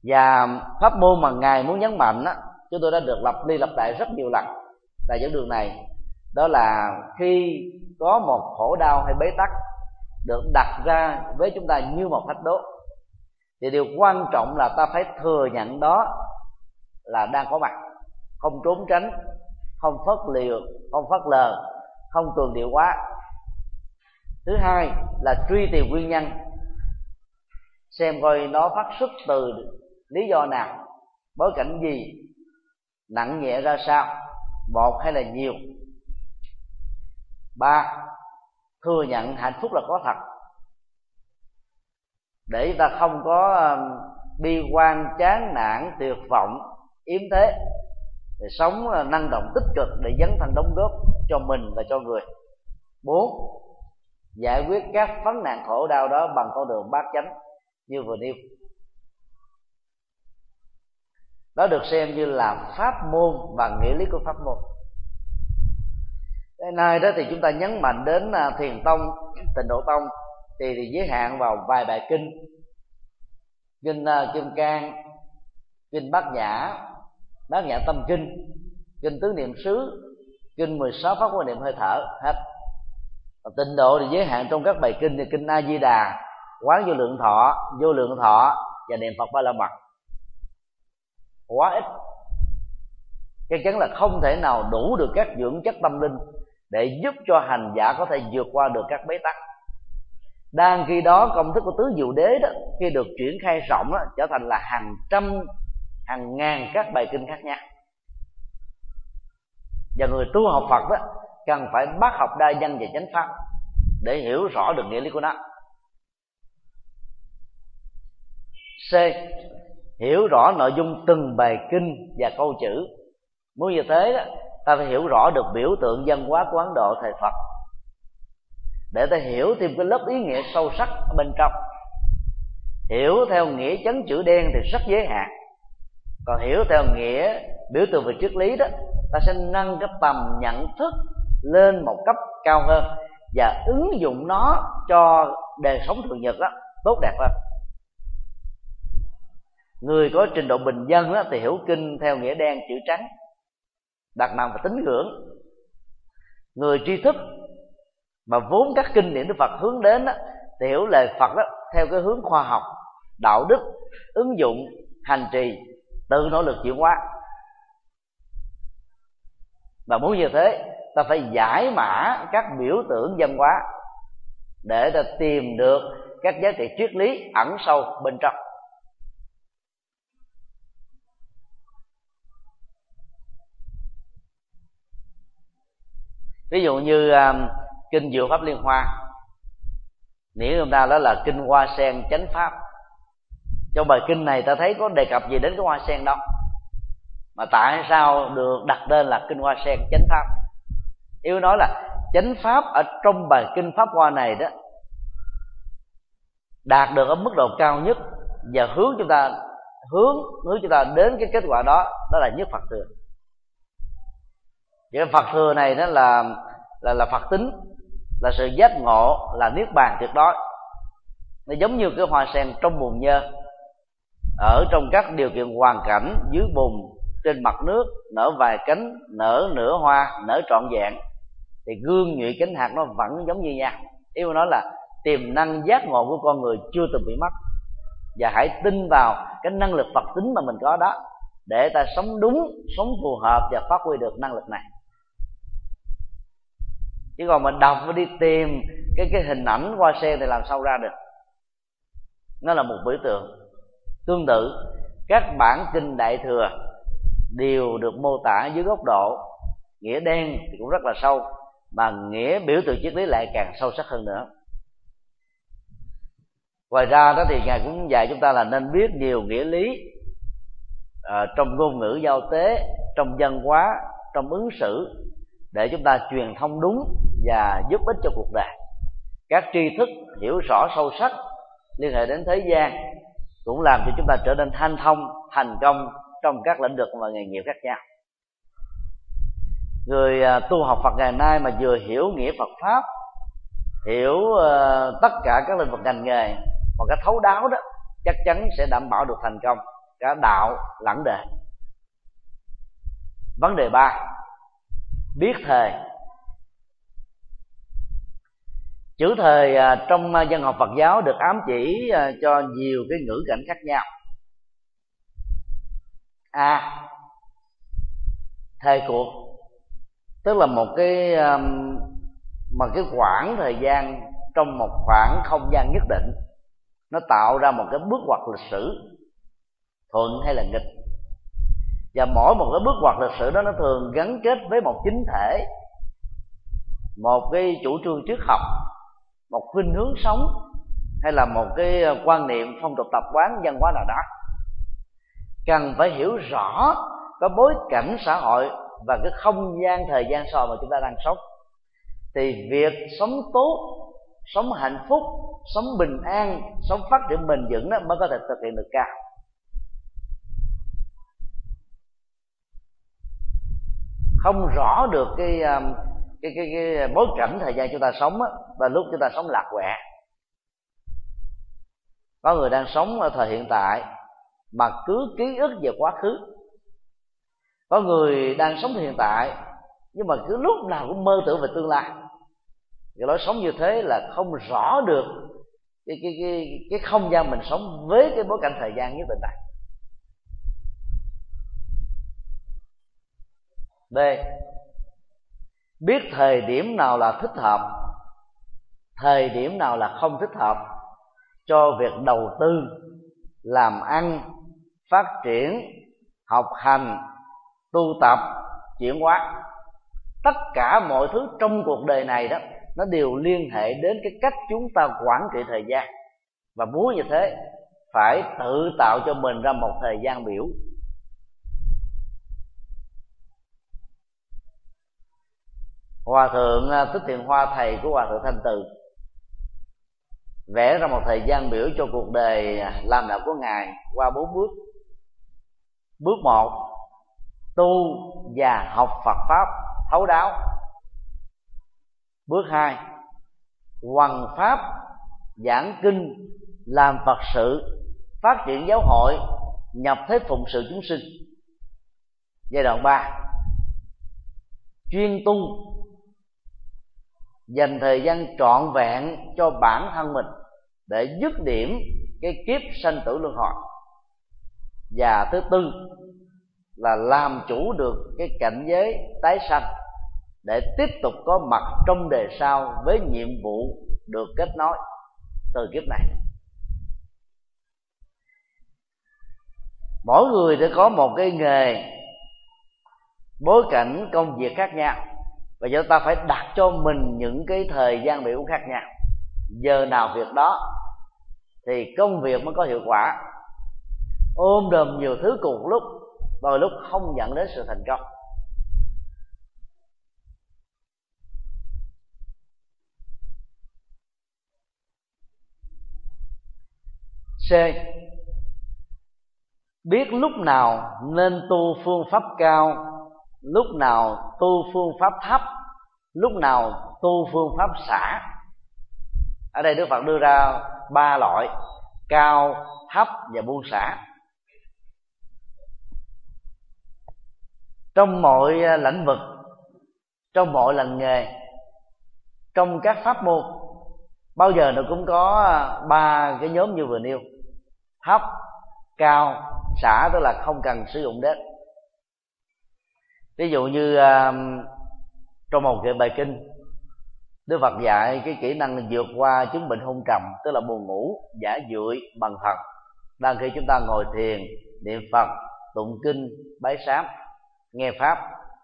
Và pháp môn mà Ngài muốn nhấn mạnh á, chúng tôi đã được lặp đi lặp lại rất nhiều lần tại dẫn đường này, đó là khi có một khổ đau hay bế tắc được đặt ra với chúng ta như một thách đố, thì điều quan trọng là ta phải thừa nhận đó là đang có mặt, không trốn tránh, không phớt lờ, không cường điệu quá. Thứ hai là truy tìm nguyên nhân, xem coi nó phát xuất từ lý do nào, bối cảnh gì, nặng nhẹ ra sao, một hay là nhiều. Ba, thừa nhận hạnh phúc là có thật, để chúng ta không có bi quan, chán nản, tuyệt vọng, yếm thế, để sống năng động tích cực để dấn thân đóng góp cho mình và cho người. 4, giải quyết các vấn nạn khổ đau đó bằng con đường bát chánh như vừa nêu. Đó được xem như là pháp môn và nghĩa lý của pháp môn. Cái này đó thì chúng ta nhấn mạnh đến Thiền tông, Tịnh độ tông thì giới hạn vào vài bài kinh: kinh Kim Cang, kinh Bát Nhã Tâm Kinh, kinh Tứ Niệm Xứ, kinh 16 pháp quan niệm hơi thở hết. Tịnh độ thì giới hạn trong các bài kinh như kinh A Di Đà, Quán Vô Lượng Thọ và niệm Phật Ba La Mật. Quá ít, chắc chắn là không thể nào đủ được các dưỡng chất tâm linh để giúp cho hành giả có thể vượt qua được các bế tắc. Đang khi đó công thức của tứ diệu đế đó, khi được triển khai rộng đó, trở thành là hàng trăm, hàng ngàn các bài kinh khác nhau. Và người tu học Phật đó cần phải bác học đa văn về chánh pháp để hiểu rõ được nghĩa lý của nó. C, hiểu rõ nội dung từng bài kinh và câu chữ. Muốn như thế đó, ta phải hiểu rõ được biểu tượng văn hóa của Ấn Độ thời Phật, để ta hiểu thêm cái lớp ý nghĩa sâu sắc ở bên trong. Hiểu theo nghĩa chấn chữ đen thì rất giới hạn, còn hiểu theo nghĩa biểu tượng về triết lý đó, ta sẽ nâng cái tầm nhận thức lên một cấp cao hơn và ứng dụng nó cho đời sống thường nhật đó tốt đẹp hơn. Người có trình độ bình dân đó thì hiểu kinh theo nghĩa đen chữ trắng, đặt nặng và tín ngưỡng. Người tri thức mà vốn các kinh điển Đức Phật hướng đến đó, thì hiểu lời Phật đó theo cái hướng khoa học, đạo đức, ứng dụng, hành trì, tự nỗ lực chuyển hóa. Và muốn như thế, ta phải giải mã các biểu tượng văn hóa để ta tìm được các giá trị triết lý ẩn sâu bên trong. Ví dụ như kinh Diệu Pháp Liên Hoa, nghĩa chúng ta đó là kinh hoa sen chánh pháp. Trong bài kinh này ta thấy có đề cập gì đến cái hoa sen đâu, mà tại sao được đặt tên là kinh hoa sen chánh pháp? Yêu nói là chánh pháp ở trong bài kinh Pháp Hoa này đó đạt được ở mức độ cao nhất và hướng chúng ta đến cái kết quả đó là nhất Phật thừa. Vậy Phật thừa này đó là Phật tính, là sự giác ngộ, là niết bàn tuyệt đối. Nó giống như cái hoa sen trong bùn nhơ, ở trong các điều kiện hoàn cảnh dưới bùn, trên mặt nước, nở vài cánh, nở nửa hoa, nở trọn vẹn, thì gương nhụy cánh hạt nó vẫn giống như nhau. Ý mà nói là tiềm năng giác ngộ của con người chưa từng bị mất, và hãy tin vào cái năng lực Phật tính mà mình có đó, để ta sống đúng, sống phù hợp và phát huy được năng lực này. Chứ còn mình đọc và đi tìm cái hình ảnh hoa sen thì làm sao ra được? Nó là một biểu tượng. Tương tự, các bản kinh Đại Thừa đều được mô tả dưới góc độ nghĩa đen thì cũng rất là sâu, mà nghĩa biểu tượng triết lý lại càng sâu sắc hơn nữa. Ngoài ra đó thì Ngài cũng dạy chúng ta là nên biết nhiều nghĩa lý trong ngôn ngữ giao tế, trong văn hóa, trong ứng xử, để chúng ta truyền thông đúng và giúp ích cho cuộc đời. Các tri thức hiểu rõ sâu sắc liên hệ đến thế gian cũng làm cho chúng ta trở nên hanh thông, thành công trong các lĩnh vực và nghề nghiệp khác nhau. Người tu học Phật ngày nay mà vừa hiểu nghĩa Phật pháp, hiểu tất cả các lĩnh vực ngành nghề một cách thấu đáo đó, chắc chắn sẽ đảm bảo được thành công cả đạo lẫn đời. Vấn đề 3, biết thời. Chữ thời trong văn học Phật giáo được ám chỉ cho nhiều cái ngữ cảnh khác nhau. Thời cuộc, tức là một cái khoảng thời gian trong một khoảng không gian nhất định, nó tạo ra một cái bước ngoặt lịch sử, thuận hay là nghịch. Và mỗi một cái bước ngoặt lịch sử đó nó thường gắn kết với một chính thể, một cái chủ trương triết học, một khuynh hướng sống, hay là một cái quan niệm, phong tục tập quán, văn hóa nào đó. Cần phải hiểu rõ cái bối cảnh xã hội và cái không gian thời gian xã hội mà chúng ta đang sống, thì việc sống tốt, sống hạnh phúc, sống bình an, sống phát triển bền vững đó mới có thể thực hiện được cao. Không rõ được cái bối cảnh thời gian chúng ta sống á, và lúc chúng ta sống lạc quẹ. Có người đang sống ở thời hiện tại mà cứ ký ức về quá khứ. Có người đang sống hiện tại nhưng mà cứ lúc nào cũng mơ tưởng về tương lai. Cái lối sống như thế là không rõ được cái không gian mình sống với cái bối cảnh thời gian nhất định này. B, biết thời điểm nào là thích hợp, thời điểm nào là không thích hợp cho việc đầu tư, làm ăn, phát triển, học hành, tu tập, chuyển hóa. Tất cả mọi thứ trong cuộc đời này đó, nó đều liên hệ đến cái cách chúng ta quản trị thời gian. Và muốn như thế phải tự tạo cho mình ra một thời gian biểu. Hòa thượng Thích Thiện Hoa, thầy của Hòa thượng Thanh Từ, vẽ ra một thời gian biểu cho cuộc đời làm đạo của ngài qua 4 bước. Bước 1, tu và học Phật pháp thấu đáo. Bước 2, hoằng pháp, giảng kinh, làm Phật sự, phát triển giáo hội, nhập thế phụng sự chúng sinh. Giai đoạn 3, chuyên tu, dành thời gian trọn vẹn cho bản thân mình để dứt điểm cái kiếp sanh tử luân hồi. Và thứ tư là làm chủ được cái cảnh giới tái sanh để tiếp tục có mặt trong đời sau với nhiệm vụ được kết nối từ kiếp này. Mỗi người sẽ có một cái nghề, bối cảnh công việc khác nhau, và chúng ta phải đặt cho mình những cái thời gian biểu khác nhau. Giờ nào việc đó thì công việc mới có hiệu quả. Ôm đồm nhiều thứ cùng một lúc, đôi lúc không dẫn đến sự thành công. C, biết lúc nào nên tu phương pháp cao, lúc nào tu phương pháp thấp, lúc nào tu phương pháp xả. Ở đây Đức Phật đưa ra 3 loại: cao, thấp và buông xả. Trong mọi lĩnh vực, trong mọi ngành nghề, trong các pháp môn, bao giờ nó cũng có 3 cái nhóm như vừa nêu: thấp, cao, xả, tức là không cần sử dụng đến. Ví dụ như trong một bài kinh, Đức Phật dạy cái kỹ năng vượt qua chứng bệnh hôn trầm, tức là buồn ngủ, giả dưỡi bằng thần, đang khi chúng ta ngồi thiền, niệm Phật, tụng kinh, bái sám, nghe pháp.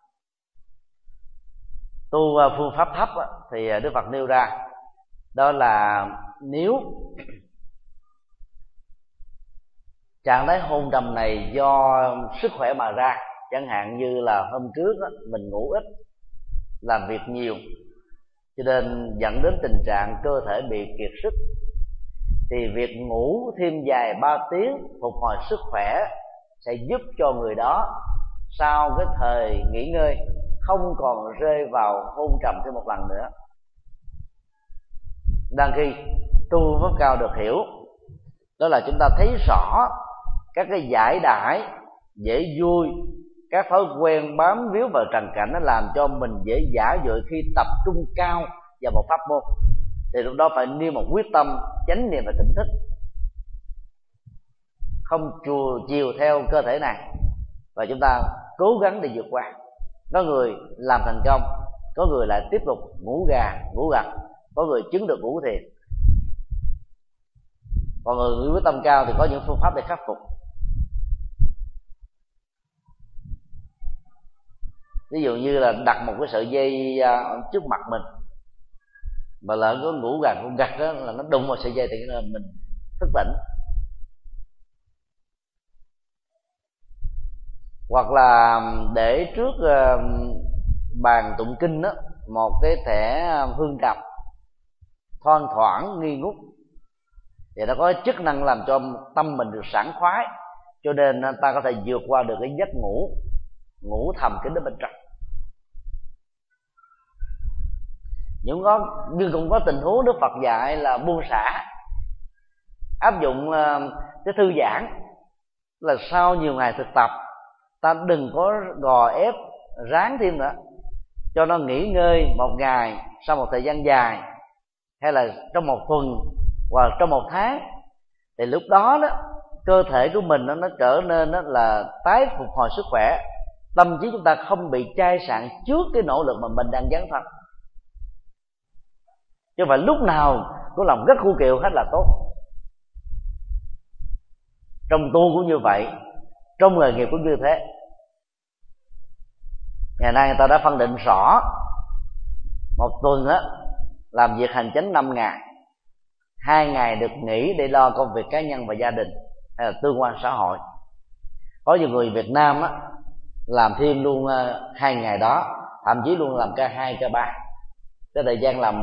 Tu phương pháp thấp thì Đức Phật nêu ra đó là nếu trạng thái hôn trầm này do sức khỏe mà ra, chẳng hạn như là hôm trước mình ngủ ít, làm việc nhiều, cho nên dẫn đến tình trạng cơ thể bị kiệt sức, thì việc ngủ thêm dài 3 tiếng phục hồi sức khỏe sẽ giúp cho người đó sau cái thời nghỉ ngơi không còn rơi vào hôn trầm thêm một lần nữa. Đang khi tu pháp cao được hiểu đó là chúng ta thấy rõ các cái giải đãi dễ vui, các thói quen bám víu vào trần cảnh, nó làm cho mình dễ dã dội khi tập trung cao vào một pháp môn. Thì lúc đó phải nêu một quyết tâm chánh niệm và tỉnh thức, không chiều theo cơ thể này, và chúng ta cố gắng để vượt qua. Có người làm thành công, có người lại tiếp tục ngủ gà ngủ gật, có người chứng được ngủ thiền. Còn người quyết tâm cao thì có những phương pháp để khắc phục. Ví dụ như là đặt một cái sợi dây trước mặt mình, mà lỡ có ngủ gật cũng gật đó, là nó đụng vào sợi dây thì mình thức tỉnh. Hoặc là để trước bàn tụng kinh đó một cái thẻ hương trầm thoang thoảng nghi ngút, thì nó có chức năng làm cho tâm mình được sảng khoái, cho nên ta có thể vượt qua được cái giấc ngủ thầm kín ở bên trong. Nhưng cũng có tình huống Đức Phật dạy là buông xả, áp dụng cái thư giãn, là sau nhiều ngày thực tập ta đừng có gò ép ráng thêm nữa, cho nó nghỉ ngơi một ngày sau một thời gian dài, hay là trong một tuần hoặc trong một tháng. Thì lúc đó cơ thể của mình nó trở nên là tái phục hồi sức khỏe, tâm trí chúng ta không bị chai sạn trước cái nỗ lực mà mình đang dấn thân. Chứ phải lúc nào có lòng rất khu kiệu hết là tốt. Trong tu cũng như vậy, trong nghề nghiệp cũng như thế. Ngày nay người ta đã phân định rõ một tuần làm việc hành chính 5 ngày, 2 ngày được nghỉ để lo công việc cá nhân và gia đình hay là tương quan xã hội. Có nhiều người Việt Nam làm thêm luôn 2 ngày đó, thậm chí luôn làm ca 2, ca 3. Cái thời gian làm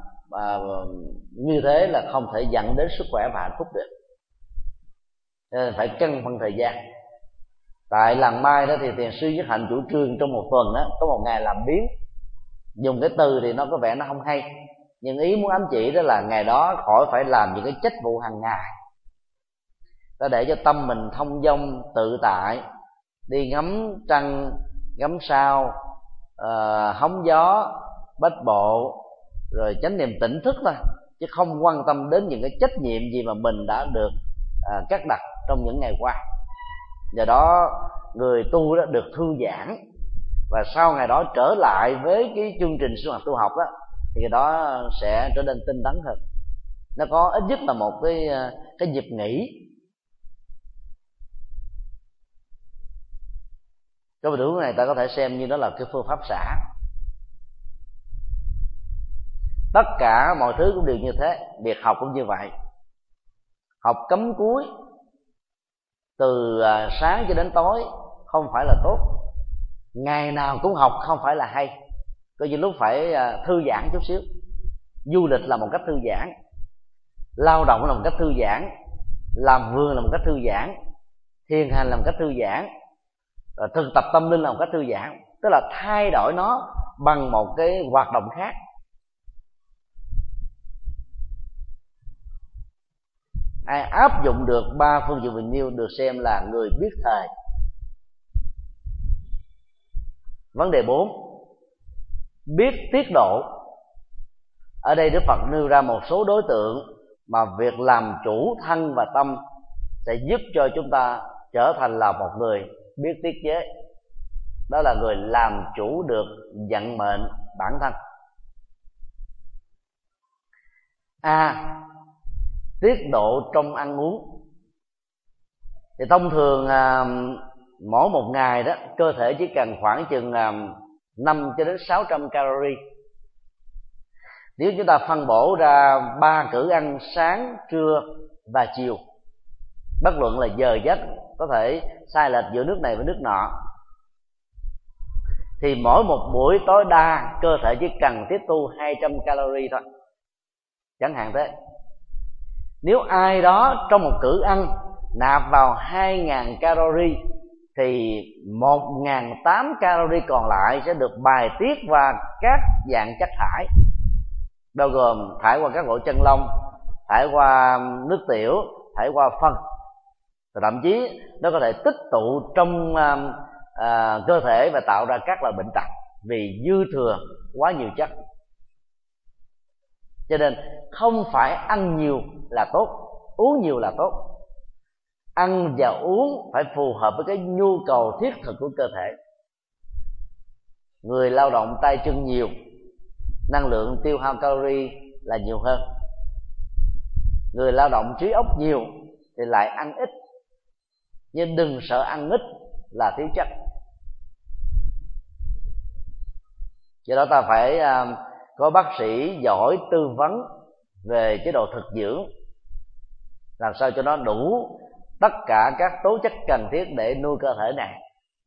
như thế là không thể dẫn đến sức khỏe và hạnh phúc được, nên phải cân phân thời gian. Tại làng Mai đó thì thiền sư Nhất Hạnh chủ trương trong một tuần có một ngày làm biếng. Dùng cái từ thì nó có vẻ nó không hay, nhưng ý muốn ám chỉ đó là ngày đó khỏi phải làm những cái trách vụ hàng ngày, ta để cho tâm mình thông dong tự tại, đi ngắm trăng ngắm sao, hóng gió, bách bộ, rồi chánh niệm tỉnh thức thôi, chứ không quan tâm đến những cái trách nhiệm gì mà mình đã được cắt đặt trong những ngày qua. Do đó người tu đó được thư giãn, và sau ngày đó trở lại với cái chương trình sinh hoạt tu học thì cái đó sẽ trở nên tinh tấn hơn. Nó có ít nhất là một cái dịp nghỉ. Cái tình huống này ta có thể xem như đó là cái phương pháp xả. Tất cả mọi thứ cũng đều như thế, việc học cũng như vậy. Học cắm cúi từ sáng cho đến tối không phải là tốt, ngày nào cũng học không phải là hay. Có những lúc phải thư giãn chút xíu. Du lịch là một cách thư giãn, lao động là một cách thư giãn, làm vườn là một cách thư giãn, thiền hành là một cách thư giãn, rồi thực tập tâm linh là một cách thư giãn. Tức là thay đổi nó bằng một cái hoạt động khác. Ai áp dụng được 3 phương diện mình nêu được xem là người biết thời. Vấn đề 4, biết tiết độ. Ở đây Đức Phật nêu ra một số đối tượng mà việc làm chủ thân và tâm sẽ giúp cho chúng ta trở thành là một người biết tiết chế. Đó là người làm chủ được vận mệnh bản thân. Tiết độ trong ăn uống. Thì thông thường mỗi một ngày đó cơ thể chỉ cần khoảng chừng 5 cho đến 600 calorie. Nếu chúng ta phân bổ ra 3 cữ ăn sáng, trưa và chiều, bất luận là giờ giấc có thể sai lệch giữa nước này với nước nọ, thì mỗi một buổi tối đa cơ thể chỉ cần tiếp thu 200 calorie thôi, chẳng hạn thế. Nếu ai đó trong một cữ ăn nạp vào 2.000 calorie thì 1.800 calorie còn lại sẽ được bài tiết qua các dạng chất thải, bao gồm thải qua các lỗ chân lông, thải qua nước tiểu, thải qua phân. và thậm chí nó có thể tích tụ trong cơ thể và tạo ra các loại bệnh tật vì dư thừa quá nhiều chất. Cho nên không phải ăn nhiều là tốt, uống nhiều là tốt. Ăn và uống phải phù hợp với cái nhu cầu thiết thực của cơ thể. Người lao động tay chân nhiều, năng lượng tiêu hao calorie là nhiều hơn. Người lao động trí óc nhiều thì lại ăn ít. Nhưng đừng sợ ăn ít là thiếu chất. Do đó ta phải có bác sĩ giỏi tư vấn về chế độ thực dưỡng, làm sao cho nó đủ tất cả các tố chất cần thiết để nuôi cơ thể này.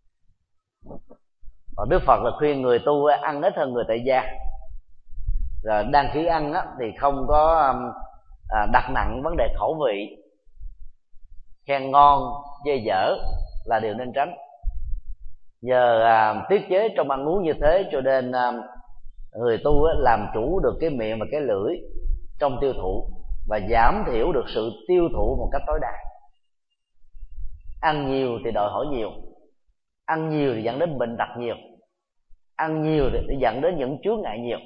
Còn Đức Phật là khuyên người tu ăn ít hơn người tại gia. Rồi đăng ký ăn thì không có đặt nặng vấn đề khẩu vị, khen ngon chê dở là điều nên tránh. Nhờ tiết chế trong ăn uống như thế cho nên người tu làm chủ được cái miệng và cái lưỡi trong tiêu thụ, và giảm thiểu được sự tiêu thụ một cách tối đa. Ăn nhiều thì đòi hỏi nhiều, ăn nhiều thì dẫn đến bệnh tật nhiều, ăn nhiều thì dẫn đến những chướng ngại nhiều.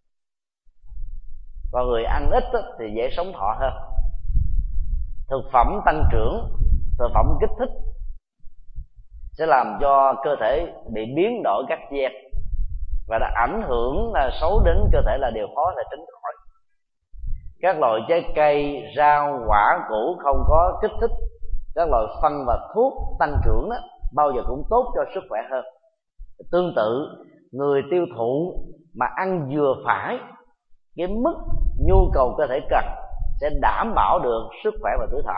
Còn người ăn ít thì dễ sống thọ hơn. Thực phẩm tăng trưởng, thực phẩm kích thích sẽ làm cho cơ thể bị biến đổi các gen, và đã ảnh hưởng xấu đến cơ thể là điều khó thể tránh khỏi. Các loại trái cây, rau, quả củ không có kích thích, các loại phân và thuốc tăng trưởng đó, bao giờ cũng tốt cho sức khỏe hơn. Tương tự, người tiêu thụ mà ăn vừa phải cái mức nhu cầu cơ thể cần sẽ đảm bảo được sức khỏe và tuổi thọ.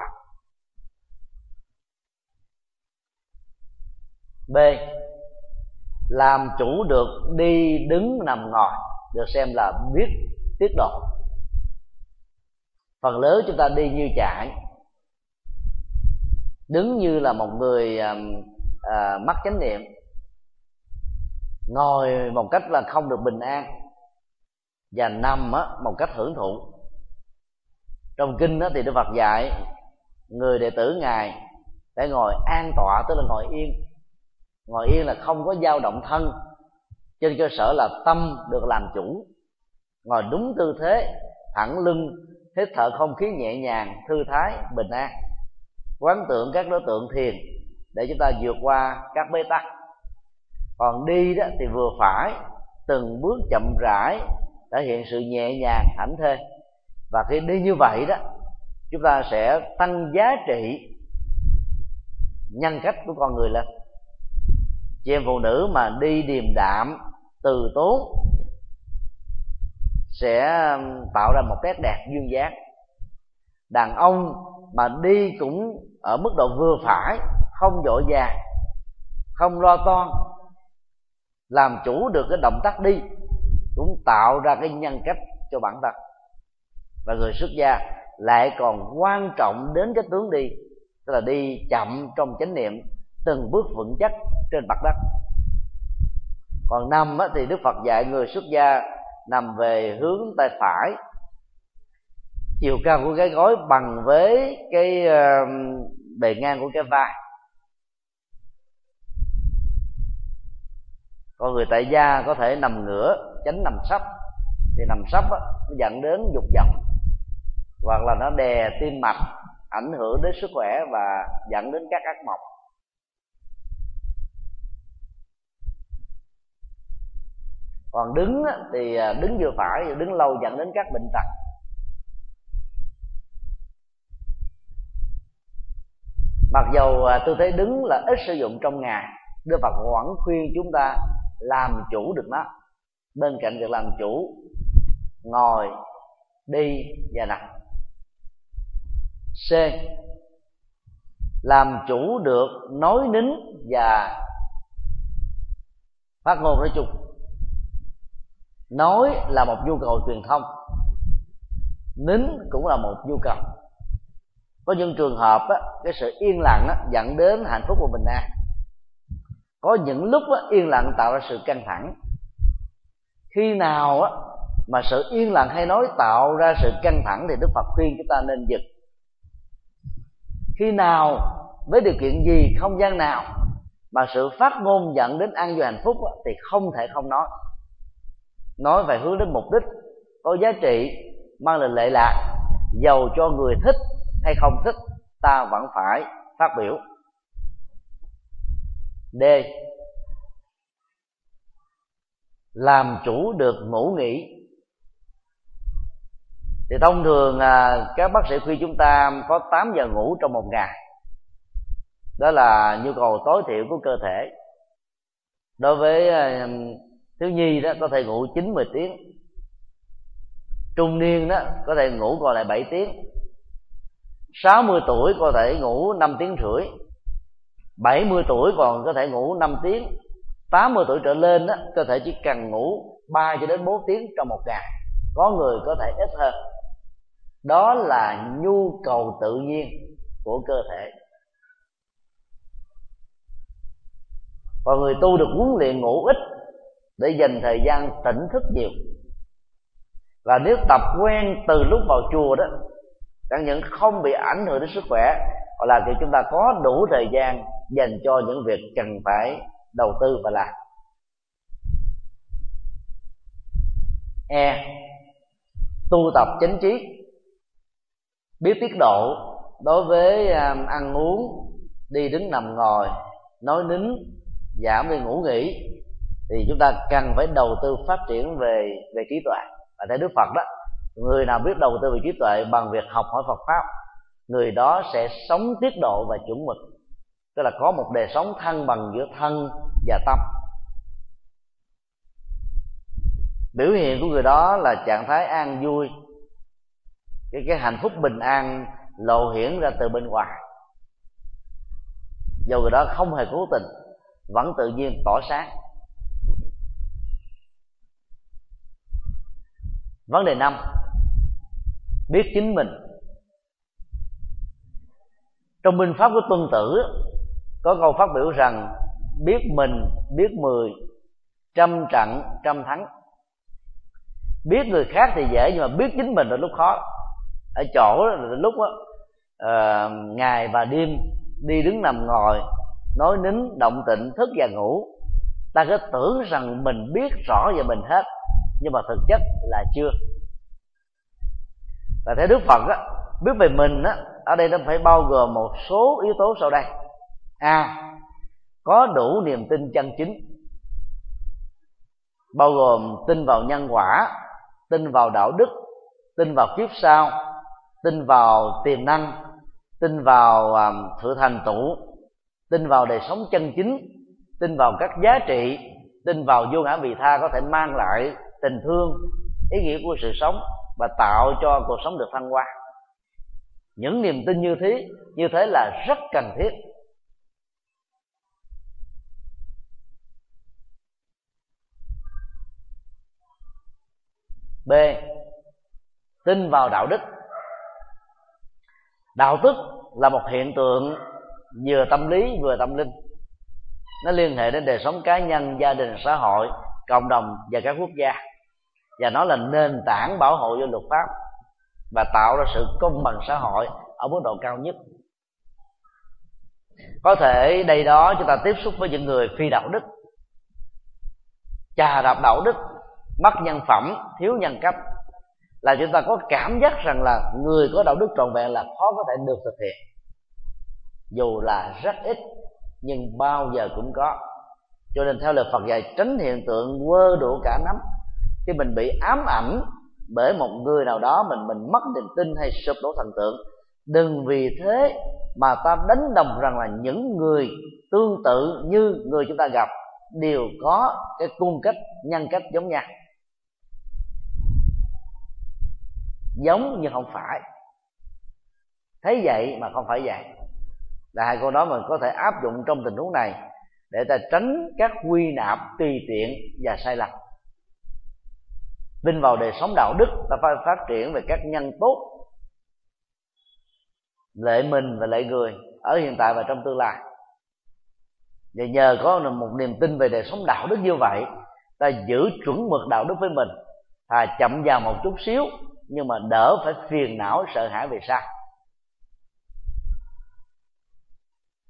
B. Làm chủ được đi đứng nằm ngồi, được xem là biết tiết độ. Phần lớn chúng ta đi như chạy, đứng như là một người mất chánh niệm, ngồi một cách là không được bình an, và nằm một cách hưởng thụ. Trong kinh thì Đức Phật dạy người đệ tử Ngài phải ngồi an tọa, tức là ngồi yên. Ngồi yên là không có dao động thân, trên cơ sở là tâm được làm chủ. Ngồi đúng tư thế, thẳng lưng, hít thở không khí nhẹ nhàng, thư thái, bình an. Quán tưởng các đối tượng thiền để chúng ta vượt qua các bế tắc. Còn đi đó thì vừa phải, từng bước chậm rãi, thể hiện sự nhẹ nhàng, thảnh thơi. Và khi đi như vậy đó, chúng ta sẽ tăng giá trị nhân cách của con người lên. Chị em phụ nữ mà đi điềm đạm, từ tốn sẽ tạo ra một nét đẹp duyên dáng. Đàn ông mà đi cũng ở mức độ vừa phải, không vội vàng, không lo toan, làm chủ được cái động tác đi, cũng tạo ra cái nhân cách cho bản thân. Và người xuất gia lại còn quan trọng đến cái tướng đi, tức là đi chậm trong chánh niệm, từng bước vững chắc trên mặt đất. Còn nằm thì Đức Phật dạy người xuất gia nằm về hướng tay phải, chiều cao của cái gối bằng với cái bề ngang của cái vai. Còn người tại gia có thể nằm ngửa, tránh nằm sấp. Thì nằm sấp nó dẫn đến dục vọng, hoặc là nó đè tim mạch, ảnh hưởng đến sức khỏe và dẫn đến các ác mộng. Còn đứng thì đứng vừa phải, đứng lâu dẫn đến các bệnh tật. Mặc dầu tư thế đứng là ít sử dụng trong ngày, Đức Phật vẫn khuyên chúng ta làm chủ được nó. Bên cạnh việc làm chủ ngồi, đi và nằm. C. Làm chủ được nói nín và phát ngôn nói chung. Nói là một nhu cầu truyền thông, nín cũng là một nhu cầu. Có những trường hợp cái sự yên lặng dẫn đến hạnh phúc và bình an. Có những lúc yên lặng tạo ra sự căng thẳng. Khi nào mà sự yên lặng hay nói tạo ra sự căng thẳng thì Đức Phật khuyên chúng ta nên dừng. Khi nào với điều kiện gì, không gian nào mà sự phát ngôn dẫn đến an vui hạnh phúc thì không thể không nói về hướng đến mục đích có giá trị, mang lại lệ lạc, dầu cho người thích hay không thích, ta vẫn phải phát biểu. D. Làm chủ được ngủ nghỉ. Thì thông thường các bác sĩ khuyên chúng ta có 8 giờ ngủ trong một ngày. Đó là nhu cầu tối thiểu của cơ thể. Đối với thiếu nhi đó có thể ngủ 9-10 tiếng, trung niên đó có thể ngủ còn lại 7 tiếng, 60 tuổi có thể ngủ 5 tiếng rưỡi, 70 tuổi còn có thể ngủ 5 tiếng, 80 tuổi trở lên đó có thể chỉ cần ngủ 3 cho đến 4 tiếng trong một ngày, có người có thể ít hơn. Đó là nhu cầu tự nhiên của cơ thể. Và người tu được huấn luyện ngủ ít để dành thời gian tỉnh thức nhiều. Và nếu tập quen từ lúc vào chùa đó, chẳng những không bị ảnh hưởng đến sức khỏe, hoặc là chúng ta có đủ thời gian dành cho những việc cần phải đầu tư và làm. E. Tu tập chánh trí. Biết tiết độ đối với ăn uống, đi đứng nằm ngồi, nói nín, giảm đi ngủ nghỉ, thì chúng ta cần phải đầu tư phát triển về trí tuệ. Và theo Đức Phật đó, người nào biết đầu tư về trí tuệ bằng việc học hỏi Phật pháp, người đó sẽ sống tiết độ và chuẩn mực, tức là có một đời sống thăng bằng giữa thân và tâm. Biểu hiện của người đó là trạng thái an vui, cái hạnh phúc bình an lộ hiển ra từ bên ngoài, dù người đó không hề cố tình, vẫn tự nhiên tỏ sáng. Vấn đề 5. Biết chính mình. Trong binh pháp của Tuân Tử có câu phát biểu rằng: biết mình biết người, trăm trận trăm thắng. Biết người khác thì dễ, nhưng mà biết chính mình là lúc khó. Ở chỗ là lúc ngày và đêm, đi đứng nằm ngồi, nói nín, động tịnh, thức và ngủ, ta cứ tưởng rằng mình biết rõ về mình hết, nhưng mà thực chất là chưa. Và theo Đức Phật á, biết về mình á, ở đây nó phải bao gồm một số yếu tố sau đây. A. Có đủ niềm tin chân chính, bao gồm tin vào nhân quả, tin vào đạo đức, tin vào kiếp sau, tin vào tiềm năng, tin vào sự thành tựu, tin vào đời sống chân chính, tin vào các giá trị, tin vào vô ngã vị tha có thể mang lại tình thương, ý nghĩa của sự sống và tạo cho cuộc sống được thăng hoa. Những niềm tin như thế là rất cần thiết. B. Tin vào đạo đức. Đạo đức là một hiện tượng vừa tâm lý vừa tâm linh. Nó liên hệ đến đời sống cá nhân, gia đình, xã hội, cộng đồng và các quốc gia, và nó là nền tảng bảo hộ cho luật pháp và tạo ra sự công bằng xã hội ở mức độ cao nhất. Có thể đây đó chúng ta tiếp xúc với những người phi đạo đức, chà đạp đạo đức, mất nhân phẩm, thiếu nhân cách, là chúng ta có cảm giác rằng là người có đạo đức trọn vẹn là khó có thể được thực hiện. Dù là rất ít nhưng bao giờ cũng có. Cho nên theo lời Phật dạy, tránh hiện tượng quơ đũa cả nắm. Khi mình bị ám ảnh bởi một người nào đó, mình mất niềm tin hay sụp đổ thần tượng, đừng vì thế mà ta đánh đồng rằng là những người tương tự như người chúng ta gặp đều có cái cung cách, nhân cách giống nhau. Giống nhưng không phải, thấy vậy mà không phải vậy, là hai câu nói mình có thể áp dụng trong tình huống này để ta tránh các quy nạp tùy tiện và sai lầm. Tin vào đời sống đạo đức, ta phải phát triển về các nhân tốt, lệ mình và lệ người ở hiện tại và trong tương lai. Và nhờ có một niềm tin về đời sống đạo đức như vậy, ta giữ chuẩn mực đạo đức với mình, thà chậm vào một chút xíu nhưng mà đỡ phải phiền não sợ hãi về sau.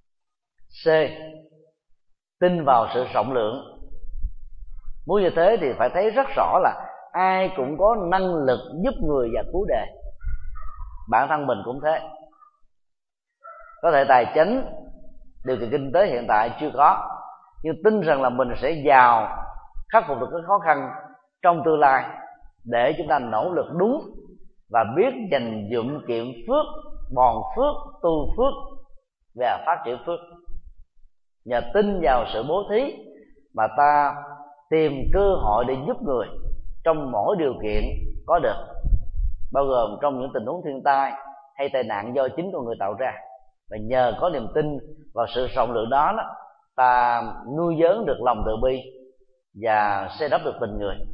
C. Tin vào sự rộng lượng. Muốn như thế thì phải thấy rất rõ là ai cũng có năng lực giúp người và cứu đời. Bản thân mình cũng thế. Có thể tài chính, điều kiện kinh tế hiện tại chưa có, nhưng tin rằng là mình sẽ giàu, khắc phục được cái khó khăn trong tương lai, để chúng ta nỗ lực đúng và biết dành dụm kiệm phước, bòn phước, tu phước và phát triển phước. Nhờ tin vào sự bố thí mà ta tìm cơ hội để giúp người trong mỗi điều kiện có được, bao gồm trong những tình huống thiên tai hay tai nạn do chính con người tạo ra. Và nhờ có niềm tin vào sự rộng lượng đó, ta nuôi dưỡng được lòng từ bi và xây đắp được tình người.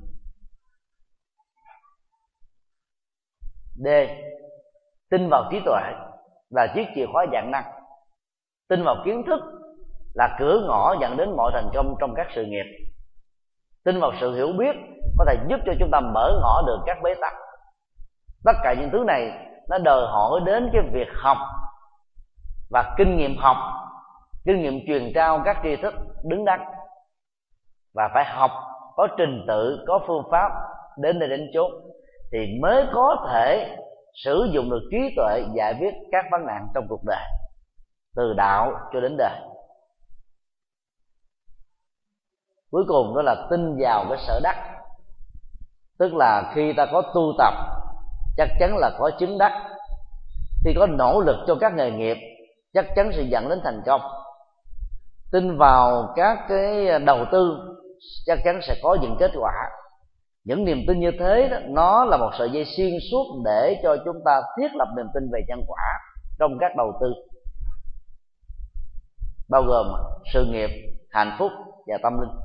D. Tin vào trí tuệ là chiếc chìa khóa vạn năng. Tin vào kiến thức là cửa ngõ dẫn đến mọi thành công trong các sự nghiệp. Tin vào sự hiểu biết có thể giúp cho chúng ta mở ngõ được các bế tắc. Tất cả những thứ này nó đòi hỏi đến cái việc học và kinh nghiệm học, kinh nghiệm truyền trao các tri thức đứng đắn, và phải học có trình tự, có phương pháp, đến nơi đến chốn, thì mới có thể sử dụng được trí tuệ giải quyết các vấn nạn trong cuộc đời, từ đạo cho đến đời. Cuối cùng đó là tin vào cái sở đắc, tức là khi ta có tu tập chắc chắn là có chứng đắc, khi có nỗ lực cho các nghề nghiệp chắc chắn sẽ dẫn đến thành công. Tin vào các cái đầu tư chắc chắn sẽ có những kết quả. Những niềm tin như thế đó, nó là một sợi dây xuyên suốt để cho chúng ta thiết lập niềm tin về nhân quả trong các đầu tư, bao gồm sự nghiệp, hạnh phúc và tâm linh.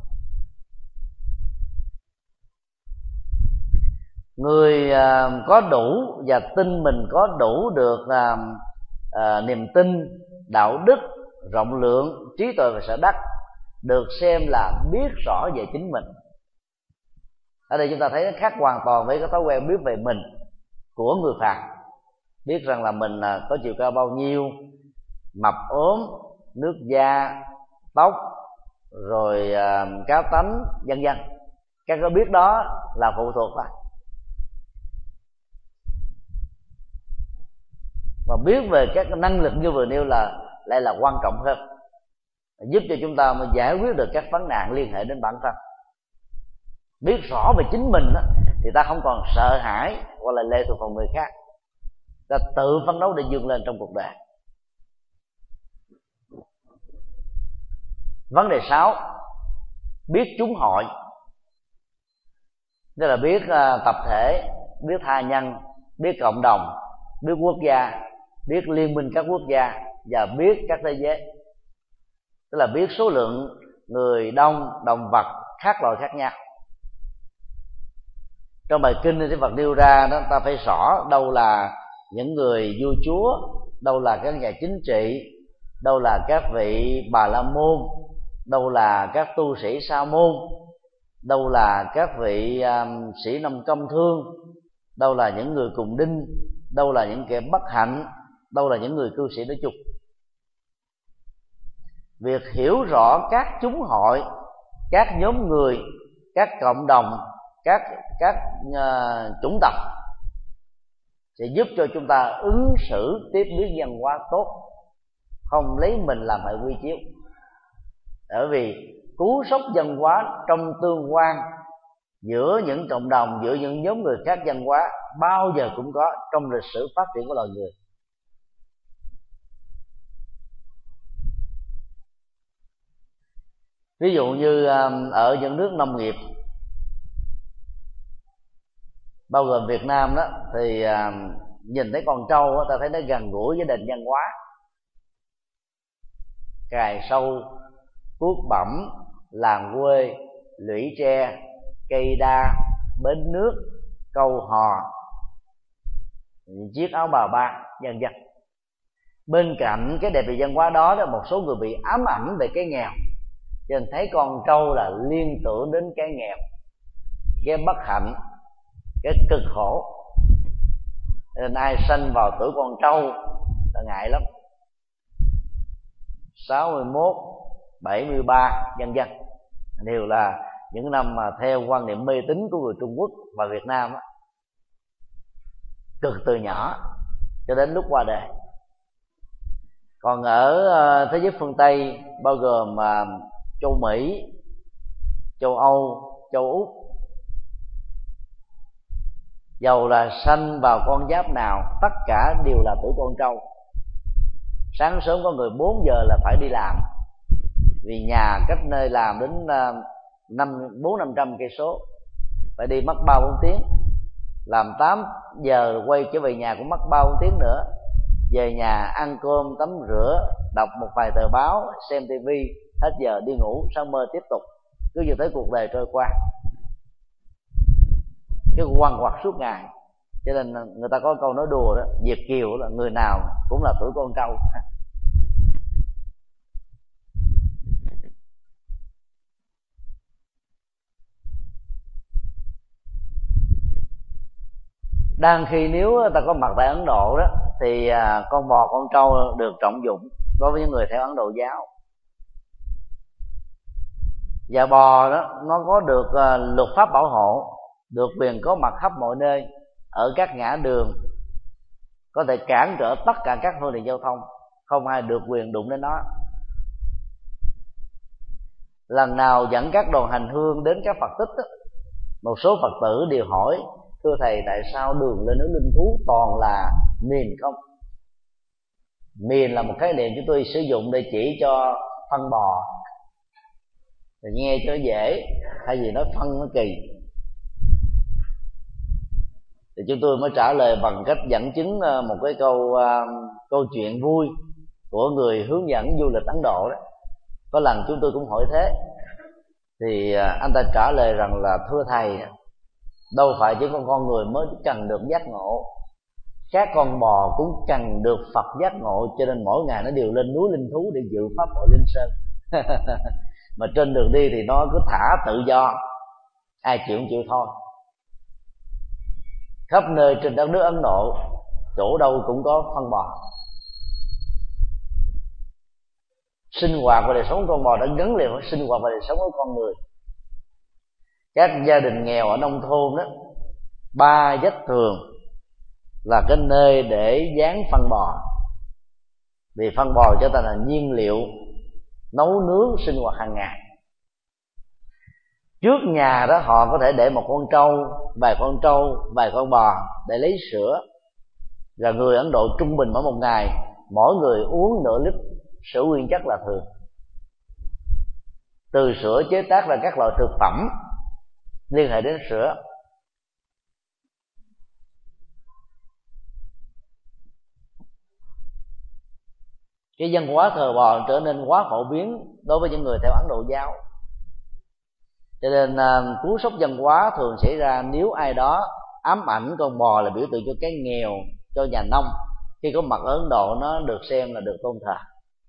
Người có đủ và tin mình có đủ được niềm tin, đạo đức, rộng lượng, trí tuệ và sở đắc, được xem là biết rõ về chính mình. Ở đây chúng ta thấy nó khác hoàn toàn với cái thói quen biết về mình của người phàm. Biết rằng là mình có chiều cao bao nhiêu, mập ốm, nước da, tóc, rồi cáo tánh, vân vân. Các cái biết đó là phụ thuộc thôi. Và biết về các năng lực như vừa nêu là lại là quan trọng hơn, giúp cho chúng ta mà giải quyết được các vấn nạn liên hệ đến bản thân. Biết rõ về chính mình đó, thì ta không còn sợ hãi hoặc là lệ thuộc vào người khác, ta tự phấn đấu để vươn lên trong cuộc đời. Vấn đề 6, biết chúng hội, tức là biết tập thể, biết tha nhân, biết cộng đồng, biết quốc gia, biết liên minh các quốc gia và biết các thế giới. Tức là biết số lượng người đông, động vật khác loại khác nhau. Trong bài kinh thì Đức Phật nêu ra đó, ta phải rõ đâu là những người vua chúa, đâu là các nhà chính trị, đâu là các vị bà la môn, đâu là các tu sĩ sa môn, đâu là các vị sĩ nông công thương, đâu là những người cùng đinh, đâu là những kẻ bất hạnh, đâu là những người cư sĩ nói chung. Việc hiểu rõ các chúng hội, các nhóm người, các cộng đồng, các chủng tộc sẽ giúp cho chúng ta ứng xử tiếp biến văn hóa tốt, không lấy mình làm hệ quy chiếu. Bởi vì cú sốc văn hóa trong tương quan giữa những cộng đồng, giữa những nhóm người khác văn hóa bao giờ cũng có trong lịch sử phát triển của loài người. Ví dụ như ở những nước nông nghiệp bao gồm Việt Nam đó, thì nhìn thấy con trâu đó, ta thấy nó gần gũi với nền văn hóa, cài sâu, cuốc bẩm, làng quê, lũy tre, cây đa, bến nước, câu hò, chiếc áo bà ba, vân vân. Bên cạnh cái đẹp về văn hóa đó, một số người bị ám ảnh về cái nghèo, cho nên thấy con trâu là liên tưởng đến cái nghèo, cái bất hạnh, cái cực khổ, nên ai sanh vào tuổi con trâu là ngại lắm. 61, 73 vân vân, đều là những năm mà theo quan niệm mê tín của người Trung Quốc và Việt Nam đó, cực từ nhỏ cho đến lúc qua đời. Còn ở thế giới phương Tây bao gồm châu Mỹ, châu Âu, châu Úc, dầu là sanh vào con giáp nào, tất cả đều là tuổi con trâu. Sáng sớm có người 4 giờ là phải đi làm, vì nhà cách nơi làm đến 400-500 cây số, phải đi mất 3-4 tiếng. Làm 8 giờ quay trở về nhà cũng mất 3-4 tiếng nữa. Về nhà ăn cơm, tắm rửa, đọc một vài tờ báo, xem tivi, hết giờ đi ngủ, sáng mơ tiếp tục. Cứ như thế cuộc đời trôi qua, cái quằn quật suốt ngày. Cho nên người ta có câu nói đùa đó, Việt kiều là người nào cũng là tuổi con trâu. Đang khi nếu ta có mặt tại Ấn Độ đó, thì con bò con trâu được trọng dụng đối với những người theo Ấn Độ giáo. Và bò đó nó có được luật pháp bảo hộ, được quyền có mặt khắp mọi nơi, ở các ngã đường, có thể cản trở tất cả các phương tiện giao thông, không ai được quyền đụng đến nó. Lần nào dẫn các đoàn hành hương đến các Phật tích đó, một số Phật tử đều hỏi: thưa thầy, tại sao đường lên núi Linh Thú toàn là miền không? Miền là một khái niệm chúng tôi sử dụng để chỉ cho phân bò, thì nghe cho dễ, hay gì nói phân nó kỳ. Thì chúng tôi mới trả lời bằng cách dẫn chứng một cái câu chuyện vui của người hướng dẫn du lịch Ấn Độ đó. Có lần chúng tôi cũng hỏi thế, thì anh ta trả lời rằng là: thưa thầy, đâu phải chỉ con người mới cần được giác ngộ, các con bò cũng cần được Phật giác ngộ, cho nên mỗi ngày nó đều lên núi Linh Thú để dự pháp hội Linh Sơn. Mà trên đường đi thì nó cứ thả tự do, ai chịu không chịu thôi. Khắp nơi trên đất nước Ấn Độ, chỗ đâu cũng có phân bò. Sinh hoạt và đời sống con bò đã gắn liền với sinh hoạt và đời sống của con người. Các gia đình nghèo ở nông thôn đó, 3 vách tường là cái nơi để dán phân bò, vì phân bò cho ta là nhiên liệu nấu nướng sinh hoạt hàng ngày. Trước nhà đó họ có thể để một con trâu, vài con trâu, vài con bò để lấy sữa. Và người Ấn Độ trung bình mỗi một ngày, mỗi người uống nửa lít sữa nguyên chất là thường. Từ sữa chế tác ra các loại thực phẩm liên hệ đến sữa. Cái văn hóa thờ bò trở nên quá phổ biến đối với những người theo Ấn Độ giáo. Cho nên cú sốc văn hóa thường xảy ra nếu ai đó ám ảnh con bò là biểu tượng cho cái nghèo, cho nhà nông. Khi có mặt ở Ấn Độ, nó được xem là được tôn thờ.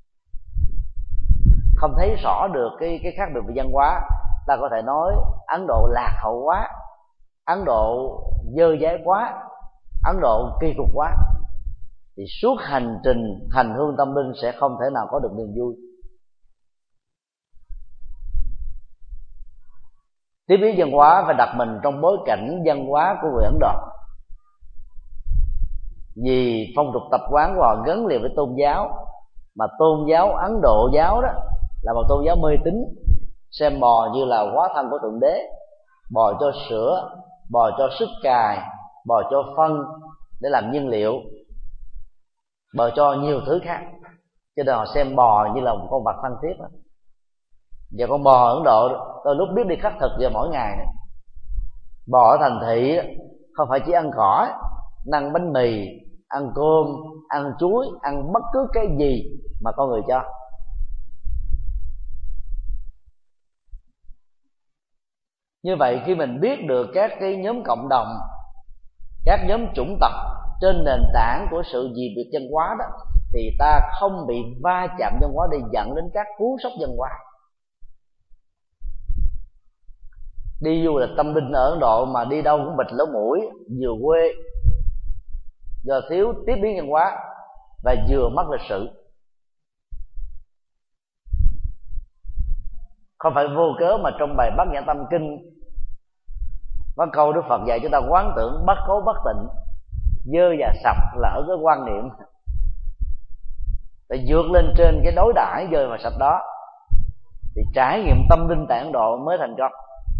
Không thấy rõ được cái khác biệt về văn hóa, ta có thể nói Ấn Độ lạc hậu quá, Ấn Độ dơ dái quá, Ấn Độ kỳ cục quá, thì suốt hành trình hành hương tâm linh sẽ không thể nào có được niềm vui. Tiếp biến văn hóa phải đặt mình trong bối cảnh văn hóa của người Ấn Độ, vì phong tục tập quán của họ gắn liền với tôn giáo, mà tôn giáo Ấn Độ giáo đó là một tôn giáo mê tín, xem bò như là hóa thân của Thượng Đế. Bò cho sữa, bò cho sức cài, bò cho phân để làm nhiên liệu, bò cho nhiều thứ khác, cho nên họ xem bò như là một con vật thân thiết. Và con bò Ấn Độ đôi lúc biết đi khắc thực vào mỗi ngày này. Bò ở thành thị không phải chỉ ăn cỏ, ăn bánh mì, ăn cơm, ăn chuối, ăn bất cứ cái gì mà con người cho. Như vậy khi mình biết được các cái nhóm cộng đồng, các nhóm chủng tộc trên nền tảng của sự dị biệt văn hóa đó, thì ta không bị va chạm văn hóa để dẫn đến các cú sốc văn hóa. Đi du lịch tâm linh ở Ấn Độ mà đi đâu cũng bịt lỗ mũi, vừa quê, do thiếu tiếp biến văn hóa và vừa mất lịch sử. Không phải vô cớ mà trong bài Bát Nhã Tâm Kinh có câu Đức Phật dạy chúng ta quán tưởng bất cố bất tịnh, dơ và sạch là ở cái quan niệm để vượt lên trên cái đối đãi dơ và sạch đó, thì trải nghiệm tâm linh tại Ấn Độ mới thành công.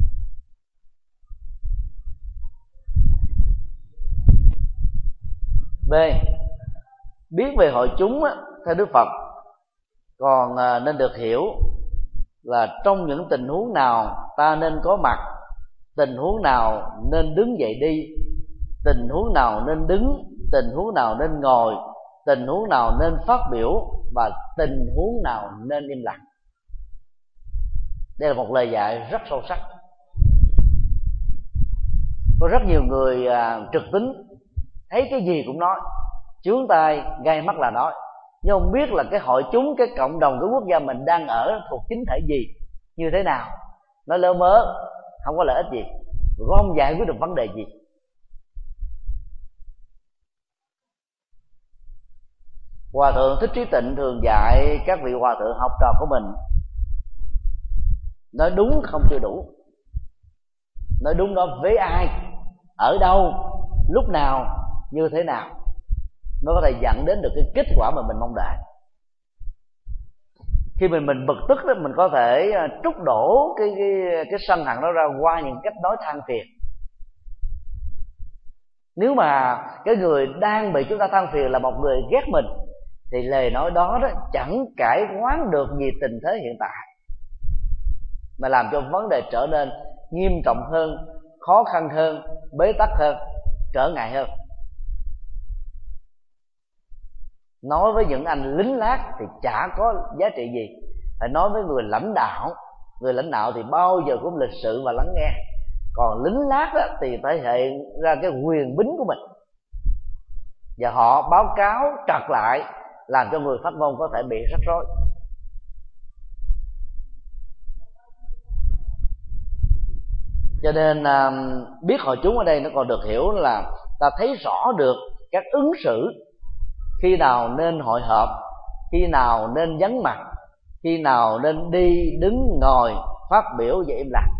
B. Biết về hội chúng theo Đức Phật còn nên được hiểu là trong những tình huống nào ta nên có mặt, tình huống nào nên đứng dậy đi, tình huống nào nên đứng, tình huống nào nên ngồi, tình huống nào nên phát biểu, và tình huống nào nên im lặng. Đây là một lời dạy rất sâu sắc. Có rất nhiều người trực tính, thấy cái gì cũng nói, chướng tai gai mắt là nói, nhưng không biết là cái hội chúng, cái cộng đồng, cái quốc gia mình đang ở thuộc chính thể gì, như thế nào. Nó lơ mớ, không có lợi ích gì, không giải quyết được vấn đề gì. Hòa thượng Thích Trí Tịnh thường dạy các vị hòa thượng học trò của mình nói đúng không chưa đủ. Nói đúng đó với ai, ở đâu, lúc nào, như thế nào mới có thể dẫn đến được cái kết quả mà mình mong đợi. Khi mình bực tức đó, mình có thể trút đổ cái sân hận đó ra qua những cách nói than phiền. Nếu mà cái người đang bị chúng ta than phiền là một người ghét mình, thì lời nói đó chẳng cải hoán được gì tình thế hiện tại, mà làm cho vấn đề trở nên nghiêm trọng hơn, khó khăn hơn, bế tắc hơn, trở ngại hơn. Nói với những anh lính lát thì chả có giá trị gì. Phải nói với người lãnh đạo. Người lãnh đạo thì bao giờ cũng lịch sự và lắng nghe. Còn lính lát thì thể hiện ra cái quyền bính của mình, và họ báo cáo trật lại, làm cho người phát ngôn có thể bị rắc rối. Cho nên biết hội chúng ở đây nó còn được hiểu là ta thấy rõ được các ứng xử, khi nào nên hội họp, khi nào nên vắng mặt, khi nào nên đi, đứng, ngồi, phát biểu và im lặng.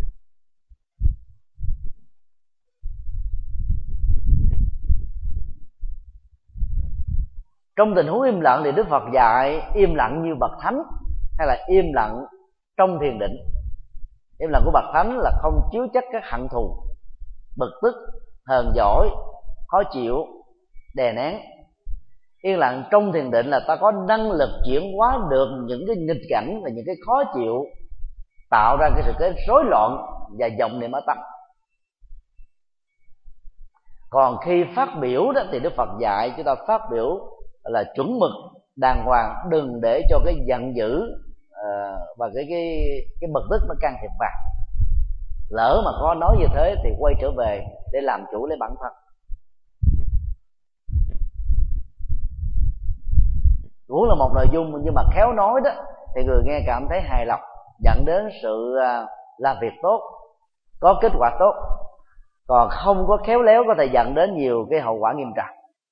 Trong tình huống im lặng thì Đức Phật dạy im lặng như bậc thánh, hay là im lặng trong thiền định. Im lặng của bậc thánh là không chứa chấp các hận thù, bực tức, hờn dỗi, khó chịu, đè nén. Yên lặng trong thiền định là ta có năng lực chuyển hóa được những cái nghịch cảnh và những cái khó chịu, tạo ra cái rối loạn và vọng niệm ở tâm. Còn khi phát biểu đó thì Đức Phật dạy chúng ta phát biểu là chuẩn mực, đàng hoàng, đừng để cho cái giận dữ và cái bực tức nó can thiệp vào. Lỡ mà có nói như thế thì quay trở về để làm chủ lấy bản thân. Cũng là một nội dung, nhưng mà khéo nói đó thì người nghe cảm thấy hài lòng, dẫn đến sự làm việc tốt, có kết quả tốt. Còn không có khéo léo có thể dẫn đến nhiều cái hậu quả nghiêm trọng.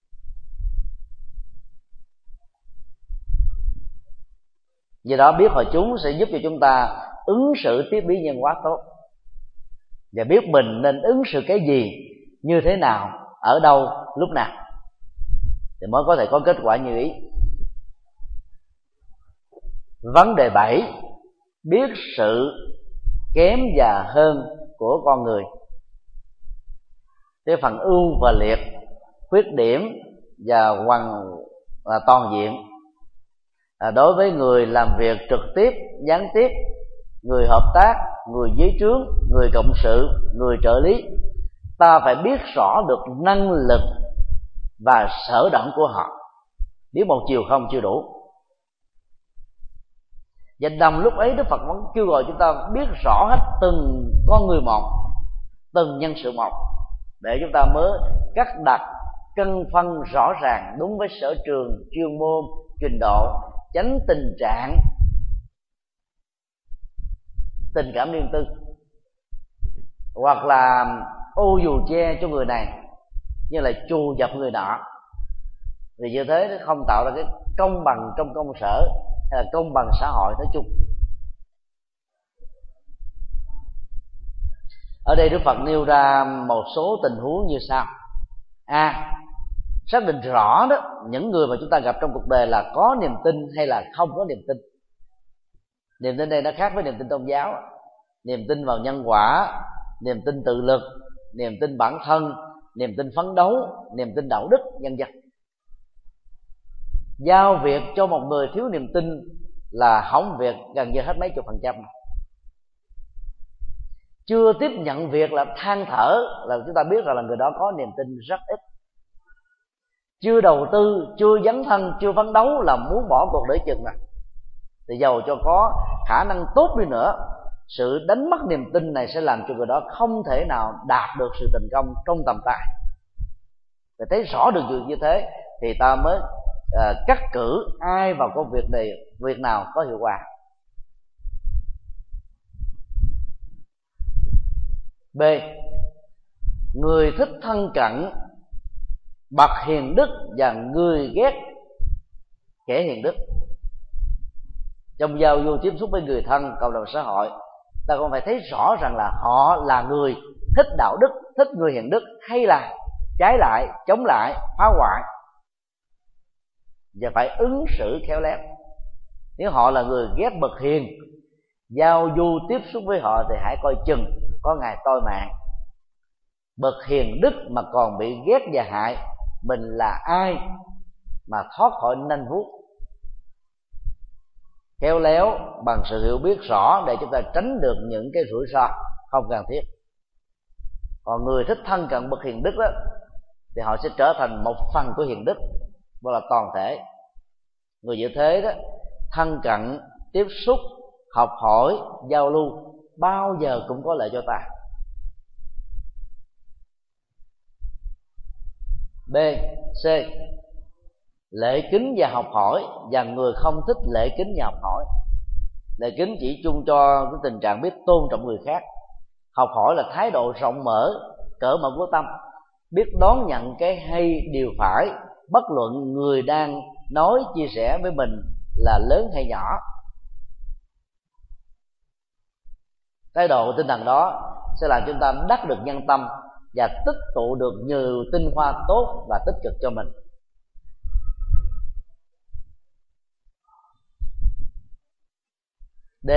Do đó biết hội chúng sẽ giúp cho chúng ta ứng xử tiếp biến nhân hóa tốt, và biết mình nên ứng xử cái gì, như thế nào, ở đâu, lúc nào, thì mới có thể có kết quả như ý. Vấn đề 7. Biết sự kém và hơn của con người. Cái phần ưu và liệt, khuyết điểm và toàn diện. Đối với người làm việc trực tiếp, gián tiếp, người hợp tác, người dưới trướng, người cộng sự, người trợ lý, ta phải biết rõ được năng lực và sở đoạn của họ. Biết một chiều không chưa đủ. Và đồng lúc ấy Đức Phật vẫn kêu gọi chúng ta biết rõ hết từng con người một, từng nhân sự một, để chúng ta mới cắt đặt, cân phân rõ ràng đúng với sở trường, chuyên môn, trình độ, tránh tình trạng tình cảm riêng tư, hoặc là ô dù che cho người này, như là trù dập người nọ. Vì như thế nó không tạo ra cái công bằng trong công sở hay là công bằng xã hội nói chung. Ở đây Đức Phật nêu ra một số tình huống như sau. Xác định rõ đó, những người mà chúng ta gặp trong cuộc đời là có niềm tin hay là không có niềm tin. Niềm tin đây nó khác với niềm tin tôn giáo. Niềm tin vào nhân quả, niềm tin tự lực, niềm tin bản thân, niềm tin phấn đấu, niềm tin đạo đức, vân vân. Giao việc cho một người thiếu niềm tin là hỏng việc gần như hết mấy chục %. Chưa tiếp nhận việc là than thở là chúng ta biết rằng là người đó có niềm tin rất ít. Chưa đầu tư, chưa dấn thân, chưa phấn đấu là muốn bỏ cuộc để chừng này. Thì dầu cho có khả năng tốt đi nữa, sự đánh mất niềm tin này sẽ làm cho người đó không thể nào đạt được sự thành công trong tầm tay. Để thấy rõ được chuyện như thế thì ta mới cắt cử ai vào công việc này, việc nào có hiệu quả. B. Người thích thân cận bậc hiền đức và người ghét kẻ hiền đức. Trong giao du tiếp xúc với người thân, cộng đồng xã hội, ta còn phải thấy rõ rằng là họ là người thích đạo đức, thích người hiền đức, hay là trái lại, chống lại, phá hoại, và phải ứng xử khéo léo. Nếu họ là người ghét bậc hiền, giao du tiếp xúc với họ thì hãy coi chừng có ngày toi mạng. Bậc hiền đức mà còn bị ghét và hại, mình là ai mà thoát khỏi nanh vuốt? Khéo léo bằng sự hiểu biết rõ để chúng ta tránh được những cái rủi ro không cần thiết. Còn người thích thân cận bậc hiền đức đó thì họ sẽ trở thành một phần của hiền đức, gọi là toàn thể. Người như thế đó, thân cận, tiếp xúc, học hỏi, giao lưu bao giờ cũng có lợi cho ta. B. C. Lễ kính và học hỏi, và người không thích lễ kính và học hỏi. Lễ kính chỉ chung cho cái tình trạng biết tôn trọng người khác. Học hỏi là thái độ rộng mở, cởi mở của tâm, biết đón nhận cái hay điều phải, bất luận người đang nói chia sẻ với mình là lớn hay nhỏ. Thái độ tinh thần đó sẽ làm chúng ta đắc được nhân tâm và tích tụ được nhiều tinh hoa tốt và tích cực cho mình. D.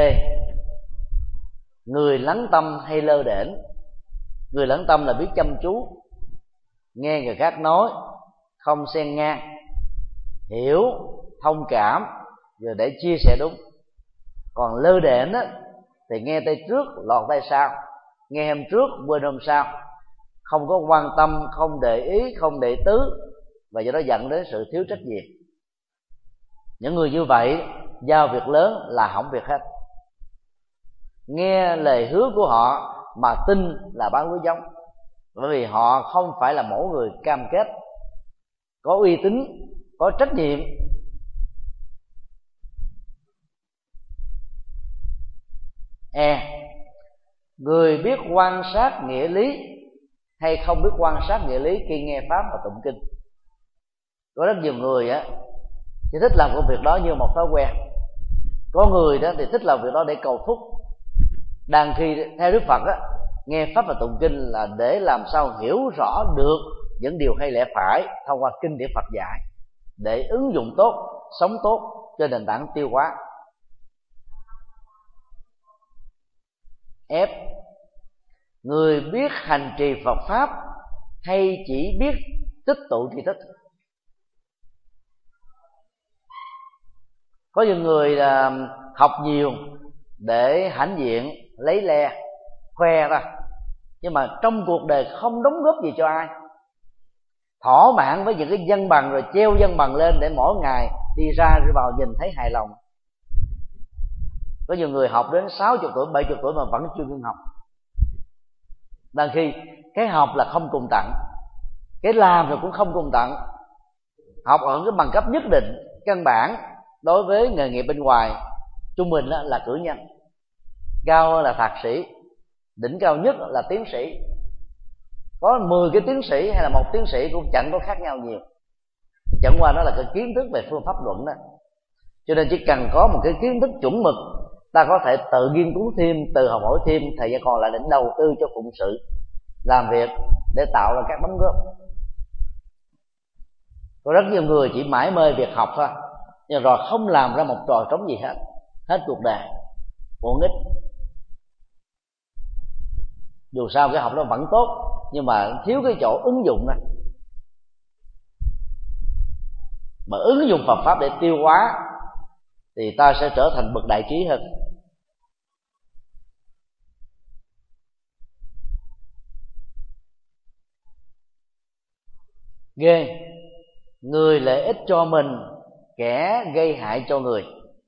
Người lắng tâm hay lơ đễnh. Người lắng tâm là biết chăm chú, nghe người khác nói, không xen ngang, hiểu, thông cảm rồi để chia sẻ đúng. Còn lơ đễnh thì nghe tay trước lọt tay sau, nghe hôm trước quên hôm sau, không có quan tâm, không để ý, không để tứ, và do đó dẫn đến sự thiếu trách nhiệm. Những người như vậy giao việc lớn là hỏng việc hết. Nghe lời hứa của họ mà tin là bán lúa giống, bởi vì họ không phải là mẫu người cam kết, có uy tín, có trách nhiệm. E. Người biết quan sát nghĩa lý hay không biết quan sát nghĩa lý khi nghe pháp và tụng kinh. Có rất nhiều người thì thích làm công việc đó như một thói quen. Có người đó thì thích làm việc đó để cầu phúc. Đang khi theo Đức Phật nghe pháp và tụng kinh là để làm sao hiểu rõ được những điều hay lẽ phải thông qua kinh điển Phật dạy, để ứng dụng tốt, sống tốt trên nền tảng tiêu hóa. F. Người biết hành trì Phật pháp hay chỉ biết tích tụ tri thức. Có những người là học nhiều để hãnh diện, lấy le, khoe ra, nhưng mà trong cuộc đời không đóng góp gì cho ai, thỏa mãn với những cái văn bằng rồi treo văn bằng lên để mỗi ngày đi ra đi vào nhìn thấy hài lòng. Có nhiều người học đến 60 tuổi, 70 tuổi mà vẫn chưa ngưng học. Đang khi cái học là không cùng tặng, cái làm rồi cũng không cùng tặng. Học ở cái bằng cấp nhất định, căn bản đối với nghề nghiệp bên ngoài, trung bình là cử nhân, cao hơn là thạc sĩ, đỉnh cao nhất là tiến sĩ. Có 10 cái tiến sĩ hay là một tiến sĩ cũng chẳng có khác nhau nhiều, chẳng qua đó là cái kiến thức về phương pháp luận đó. Cho nên chỉ cần có một cái kiến thức chuẩn mực ta có thể tự nghiên cứu thêm, tự học hỏi thêm, thời gian còn lại để đầu tư cho phụng sự, làm việc để tạo ra các đóng góp. Có rất nhiều người chỉ mải mê việc học thôi, nhưng rồi không làm ra một trò trống gì hết cuộc đời, uổng ích. Dù sao cái học nó vẫn tốt, nhưng mà thiếu cái chỗ ứng dụng này. Mà ứng dụng Phật pháp để tiêu hóa thì ta sẽ trở thành bậc đại trí hơn. Ghê, người lợi ích cho mình, kẻ gây hại cho người.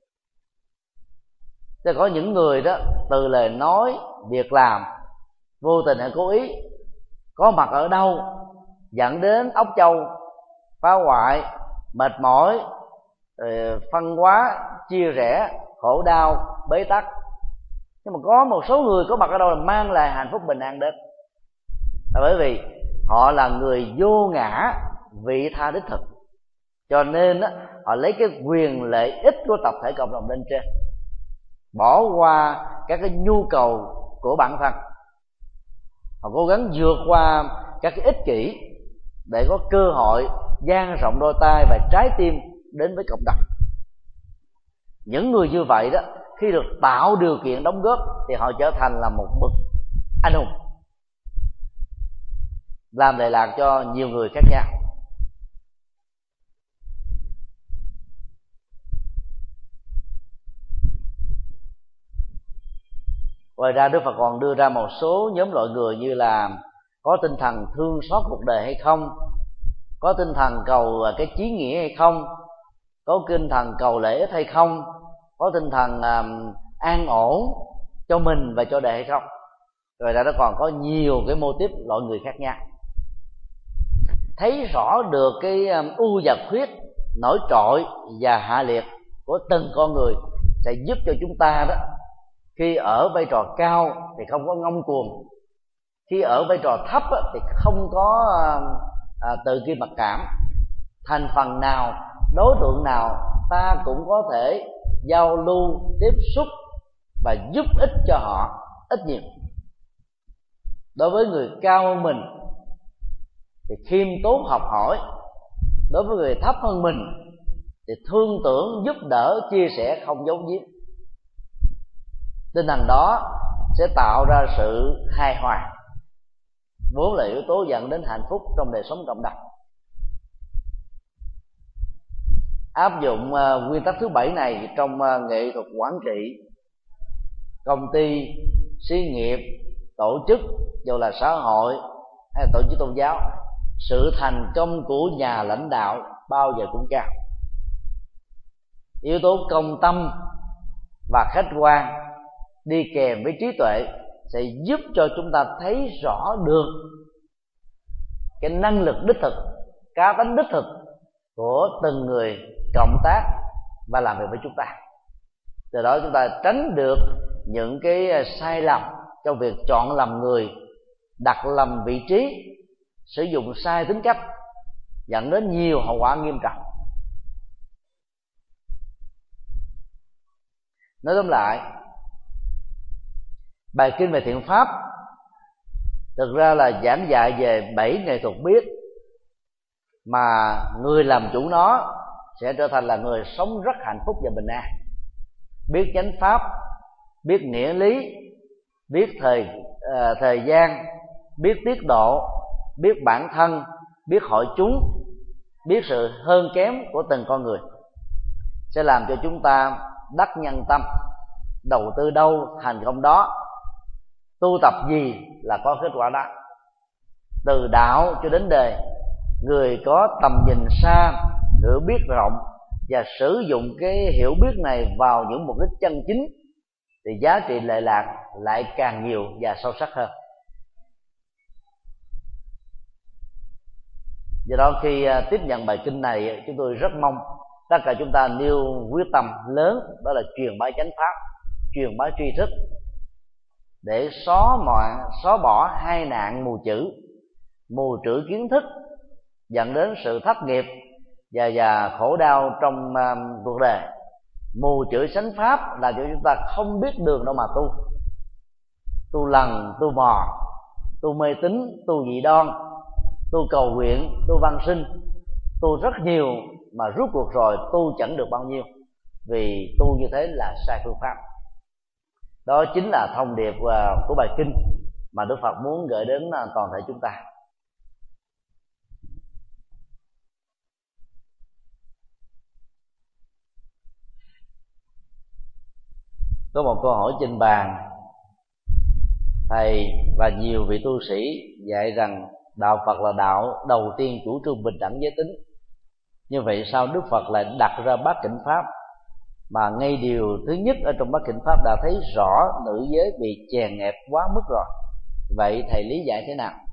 Thế có những người đó từ lời nói, việc làm, vô tình hay cố ý, có mặt ở đâu dẫn đến óc châu phá hoại, mệt mỏi, phân hóa, chia rẽ, khổ đau, bế tắc. Nhưng mà có một số người có mặt ở đâu là mang lại hạnh phúc bình an đến, là bởi vì họ là người vô ngã, vị tha đích thực, cho nên họ lấy cái quyền lợi ích của tập thể cộng đồng lên trên, bỏ qua các cái nhu cầu của bản thân. Họ cố gắng vượt qua các cái ích kỷ để có cơ hội dang rộng đôi tay và trái tim đến với cộng đồng. Những người như vậy đó, khi được tạo điều kiện đóng góp thì họ trở thành là một bậc anh hùng, làm lệ lạc cho nhiều người khác nhau. Ngoài ra Đức Phật còn đưa ra một số nhóm loại người như là có tinh thần thương xót cuộc đời hay không, có tinh thần cầu cái chí nghĩa hay không, có tinh thần cầu lợi ích hay không, có tinh thần an ổn cho mình và cho đời hay không. Rồi ra nó còn có nhiều cái mô típ loại người khác nhau. Thấy rõ được cái ưu và khuyết, nổi trội và hạ liệt của từng con người sẽ giúp cho chúng ta đó, khi ở vai trò cao thì không có ngông cuồng, khi ở vai trò thấp thì không có tự ki mặc cảm. Thành phần nào, đối tượng nào ta cũng có thể giao lưu, tiếp xúc và giúp ích cho họ ít nhiều. Đối với người cao hơn mình thì khiêm tốn học hỏi, đối với người thấp hơn mình thì thương tưởng, giúp đỡ, chia sẻ, không giấu giếm. Tinh thần đó sẽ tạo ra sự hài hòa, vốn là yếu tố dẫn đến hạnh phúc trong đời sống cộng đồng. Áp dụng nguyên tắc thứ 7 này trong nghệ thuật quản trị công ty, xí nghiệp, tổ chức, dù là xã hội hay là tổ chức tôn giáo, sự thành công của nhà lãnh đạo bao giờ cũng cao. Yếu tố công tâm và khách quan đi kèm với trí tuệ sẽ giúp cho chúng ta thấy rõ được cái năng lực đích thực, cá tính đích thực của từng người cộng tác và làm việc với chúng ta. Từ đó chúng ta tránh được những cái sai lầm trong việc chọn lầm người, đặt lầm vị trí, sử dụng sai tính cách, dẫn đến nhiều hậu quả nghiêm trọng. Nói tóm lại, bài kinh về thiện pháp thực ra là giảng dạy về 7 nghệ thuật biết mà người làm chủ nó sẽ trở thành là người sống rất hạnh phúc và bình an. Biết chánh pháp, biết nghĩa lý, biết thời gian, biết tiết độ, biết bản thân, biết hội chúng, biết sự hơn kém của từng con người, sẽ làm cho chúng ta đắc nhân tâm. Đầu tư đâu thành công đó, tu tập gì là có kết quả đó. Từ đạo cho đến đời, người có tầm nhìn xa, hiểu biết rộng và sử dụng cái hiểu biết này vào những mục đích chân chính thì giá trị lệ lạc lại càng nhiều và sâu sắc hơn. Do đó khi tiếp nhận bài kinh này, chúng tôi rất mong tất cả chúng ta nêu quyết tâm lớn, đó là truyền bá chánh pháp, truyền bá tri thức, để xóa bỏ hai nạn mù chữ, mù trữ kiến thức dẫn đến sự thất nghiệp và khổ đau trong cuộc đời, Mù chữ sánh pháp là cho chúng ta không biết đường đâu mà tu lần, tu mò, tu mê tín, tu dị đoan, tu cầu nguyện, tu văn sinh, tu rất nhiều mà rốt cuộc rồi tu chẳng được bao nhiêu, vì tu như thế là sai phương pháp. Đó chính là thông điệp của bài kinh mà Đức Phật muốn gửi đến toàn thể chúng ta. Có một câu hỏi trên bàn, thầy và nhiều vị tu sĩ dạy rằng đạo Phật là đạo đầu tiên chủ trương bình đẳng giới tính. Như vậy sao Đức Phật lại đặt ra bát chánh pháp mà ngay điều thứ nhất ở trong bát chánh pháp đã thấy rõ nữ giới bị chèn ép quá mức rồi? Vậy thầy lý giải thế nào?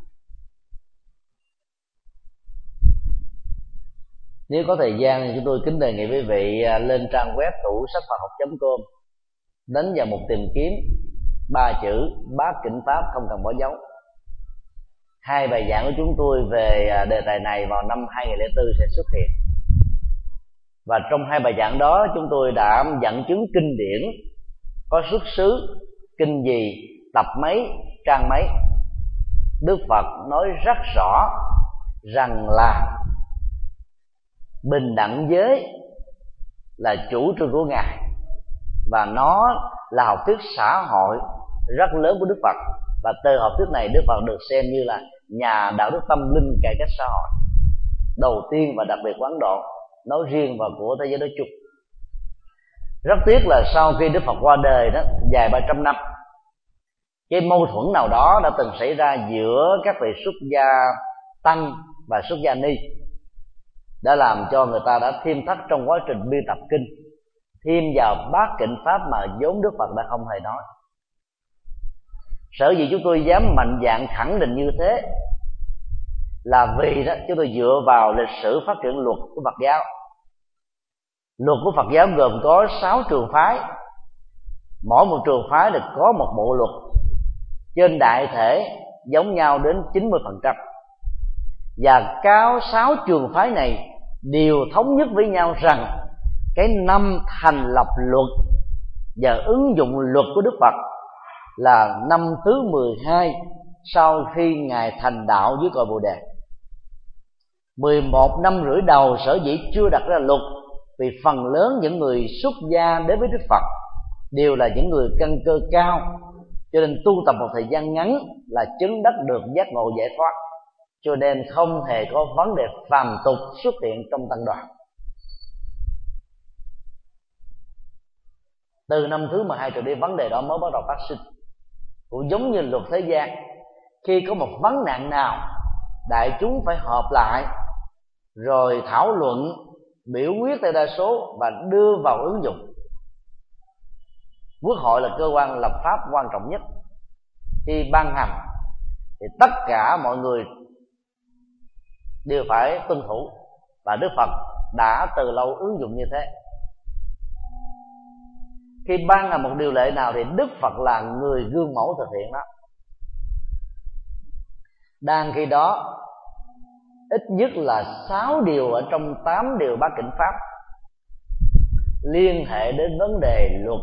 Nếu có thời gian thì chúng tôi kính đề nghị quý vị lên trang web tủ sách Phật học.com, đánh vào mục tìm kiếm 3 chữ bát chánh pháp không cần bỏ dấu. 2 bài giảng của chúng tôi về đề tài này vào năm 2004 sẽ xuất hiện. Và trong 2 bài giảng đó chúng tôi đã dẫn chứng kinh điển có xuất xứ kinh gì, tập mấy, trang mấy. Đức Phật nói rất rõ rằng là bình đẳng giới là chủ trương của Ngài, và nó là học thuyết xã hội rất lớn của Đức Phật. Và từ học thuyết này Đức Phật được xem như là nhà đạo đức tâm linh cải cách xã hội đầu tiên và đặc biệt của Ấn Độ nói riêng và của thế giới nói chung. Rất tiếc là sau khi Đức Phật qua đời đó dài 300 năm, cái mâu thuẫn nào đó đã từng xảy ra giữa các vị xuất gia tăng và xuất gia ni, đã làm cho người ta đã thêm thắt trong quá trình biên tập kinh, thêm vào bát chánh pháp mà vốn Đức Phật đã không hề nói. Sở dĩ chúng tôi dám mạnh dạn khẳng định như thế là vì đó chúng tôi dựa vào lịch sử phát triển luật của Phật giáo. Luật của Phật giáo gồm có 6 trường phái, mỗi một trường phái được có một bộ luật trên đại thể giống nhau đến 90%, và cao 6 trường phái này đều thống nhất với nhau rằng cái năm thành lập luật và ứng dụng luật của Đức Phật là năm thứ 12 sau khi Ngài thành đạo dưới cội Bồ Đề. 11 năm rưỡi đầu sở dĩ chưa đặt ra luật vì phần lớn những người xuất gia đến với Đức Phật đều là những người căn cơ cao, cho nên tu tập một thời gian ngắn là chứng đắc được giác ngộ giải thoát, cho nên không hề có vấn đề phàm tục xuất hiện trong tăng đoàn. Từ năm thứ 12 trở đi vấn đề đó mới bắt đầu phát sinh. Cũng giống như luật thế gian, khi có một vấn nạn nào đại chúng phải họp lại rồi thảo luận, biểu quyết theo đa số và đưa vào ứng dụng. Quốc hội là cơ quan lập pháp quan trọng nhất. Khi ban hành thì tất cả mọi người đều phải tuân thủ, và Đức Phật đã từ lâu ứng dụng như thế. Khi ban hành một điều lệ nào thì Đức Phật là người gương mẫu thực hiện đó. Đang khi đó ít nhất là 6 điều ở trong 8 điều bát chánh pháp liên hệ đến vấn đề luật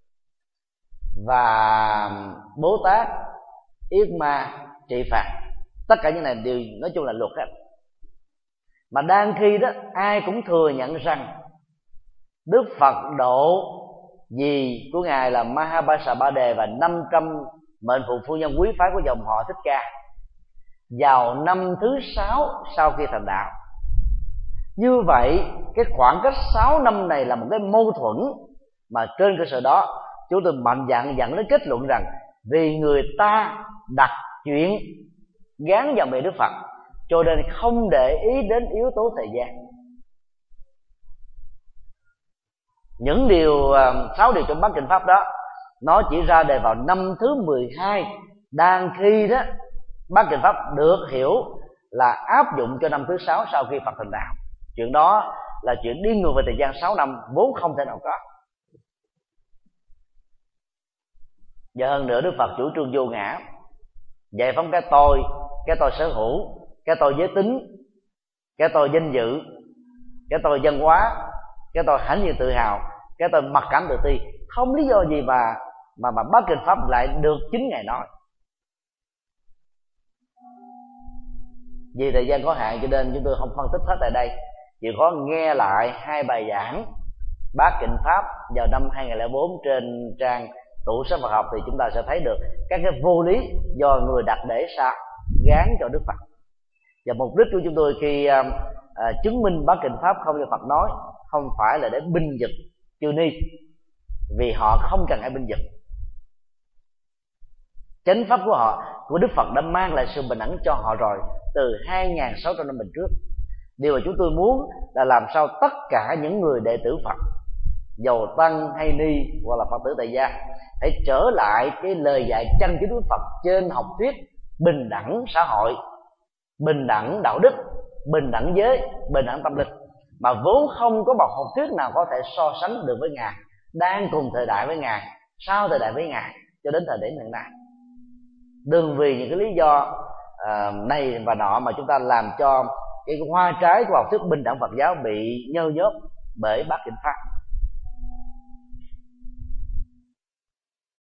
và Bố Tát, Yết Ma, trị phạt. Tất cả những này đều nói chung là luật hết. Mà đang khi đó ai cũng thừa nhận rằng Đức Phật độ dì của Ngài là Mahabharata và 500 mệnh phụ phu nhân quý phái của dòng họ Thích Ca vào năm thứ 6 sau khi thành đạo. Như vậy cái khoảng cách 6 năm này là một cái mâu thuẫn, mà trên cơ sở đó chúng tôi mạnh dạn dẫn đến kết luận rằng vì người ta đặt chuyện gán vào miệng Đức Phật, cho nên không để ý đến yếu tố thời gian. Những điều 6 điều trong bát chánh pháp đó nó chỉ ra đề vào năm thứ 12, đang khi đó bát chánh pháp được hiểu là áp dụng cho năm thứ 6 sau khi Phật thành đạo. Chuyện đó là chuyện đi ngược về thời gian 6 năm vốn không thể nào có. Và hơn nữa Đức Phật chủ trương vô ngã, giải phóng cái tôi sở hữu, cái tôi giới tính, cái tôi danh dự, cái tôi văn hóa, cái tôi hãnh diện tự hào, cái tôi mặc cảm tự ti, không lý do gì mà Bát Kinh Pháp lại được chính Ngài nói. Vì thời gian có hạn cho nên chúng tôi không phân tích hết tại đây, chỉ có nghe lại 2 bài giảng Bát Kinh Pháp vào năm 2004 trên trang tủ sách Phật học, thì chúng ta sẽ thấy được các cái vô lý do người đặt để sao gán cho Đức Phật. Và mục đích của chúng tôi khi chứng minh Bát Kinh Pháp không do Phật nói, không phải là để binh vực chư ni, vì họ không cần ai binh vực. Chánh pháp của họ, của Đức Phật đã mang lại sự bình đẳng cho họ rồi từ 2.600 năm trước. Điều mà chúng tôi muốn là làm sao tất cả những người đệ tử Phật, dầu tăng hay ni hoặc là Phật tử tại gia, hãy trở lại cái lời dạy chân chính của Phật trên học thuyết bình đẳng xã hội, bình đẳng đạo đức, bình đẳng giới, bình đẳng tâm linh, mà vốn không có một học thuyết nào có thể so sánh được với Ngài, đang cùng thời đại với Ngài, sau thời đại với Ngài cho đến thời điểm hiện nay. Đừng vì những cái lý do này và nọ mà chúng ta làm cho cái hoa trái của học thuyết bình đẳng Phật giáo bị nhơ nhớp bởi Bát Kinh Pháp.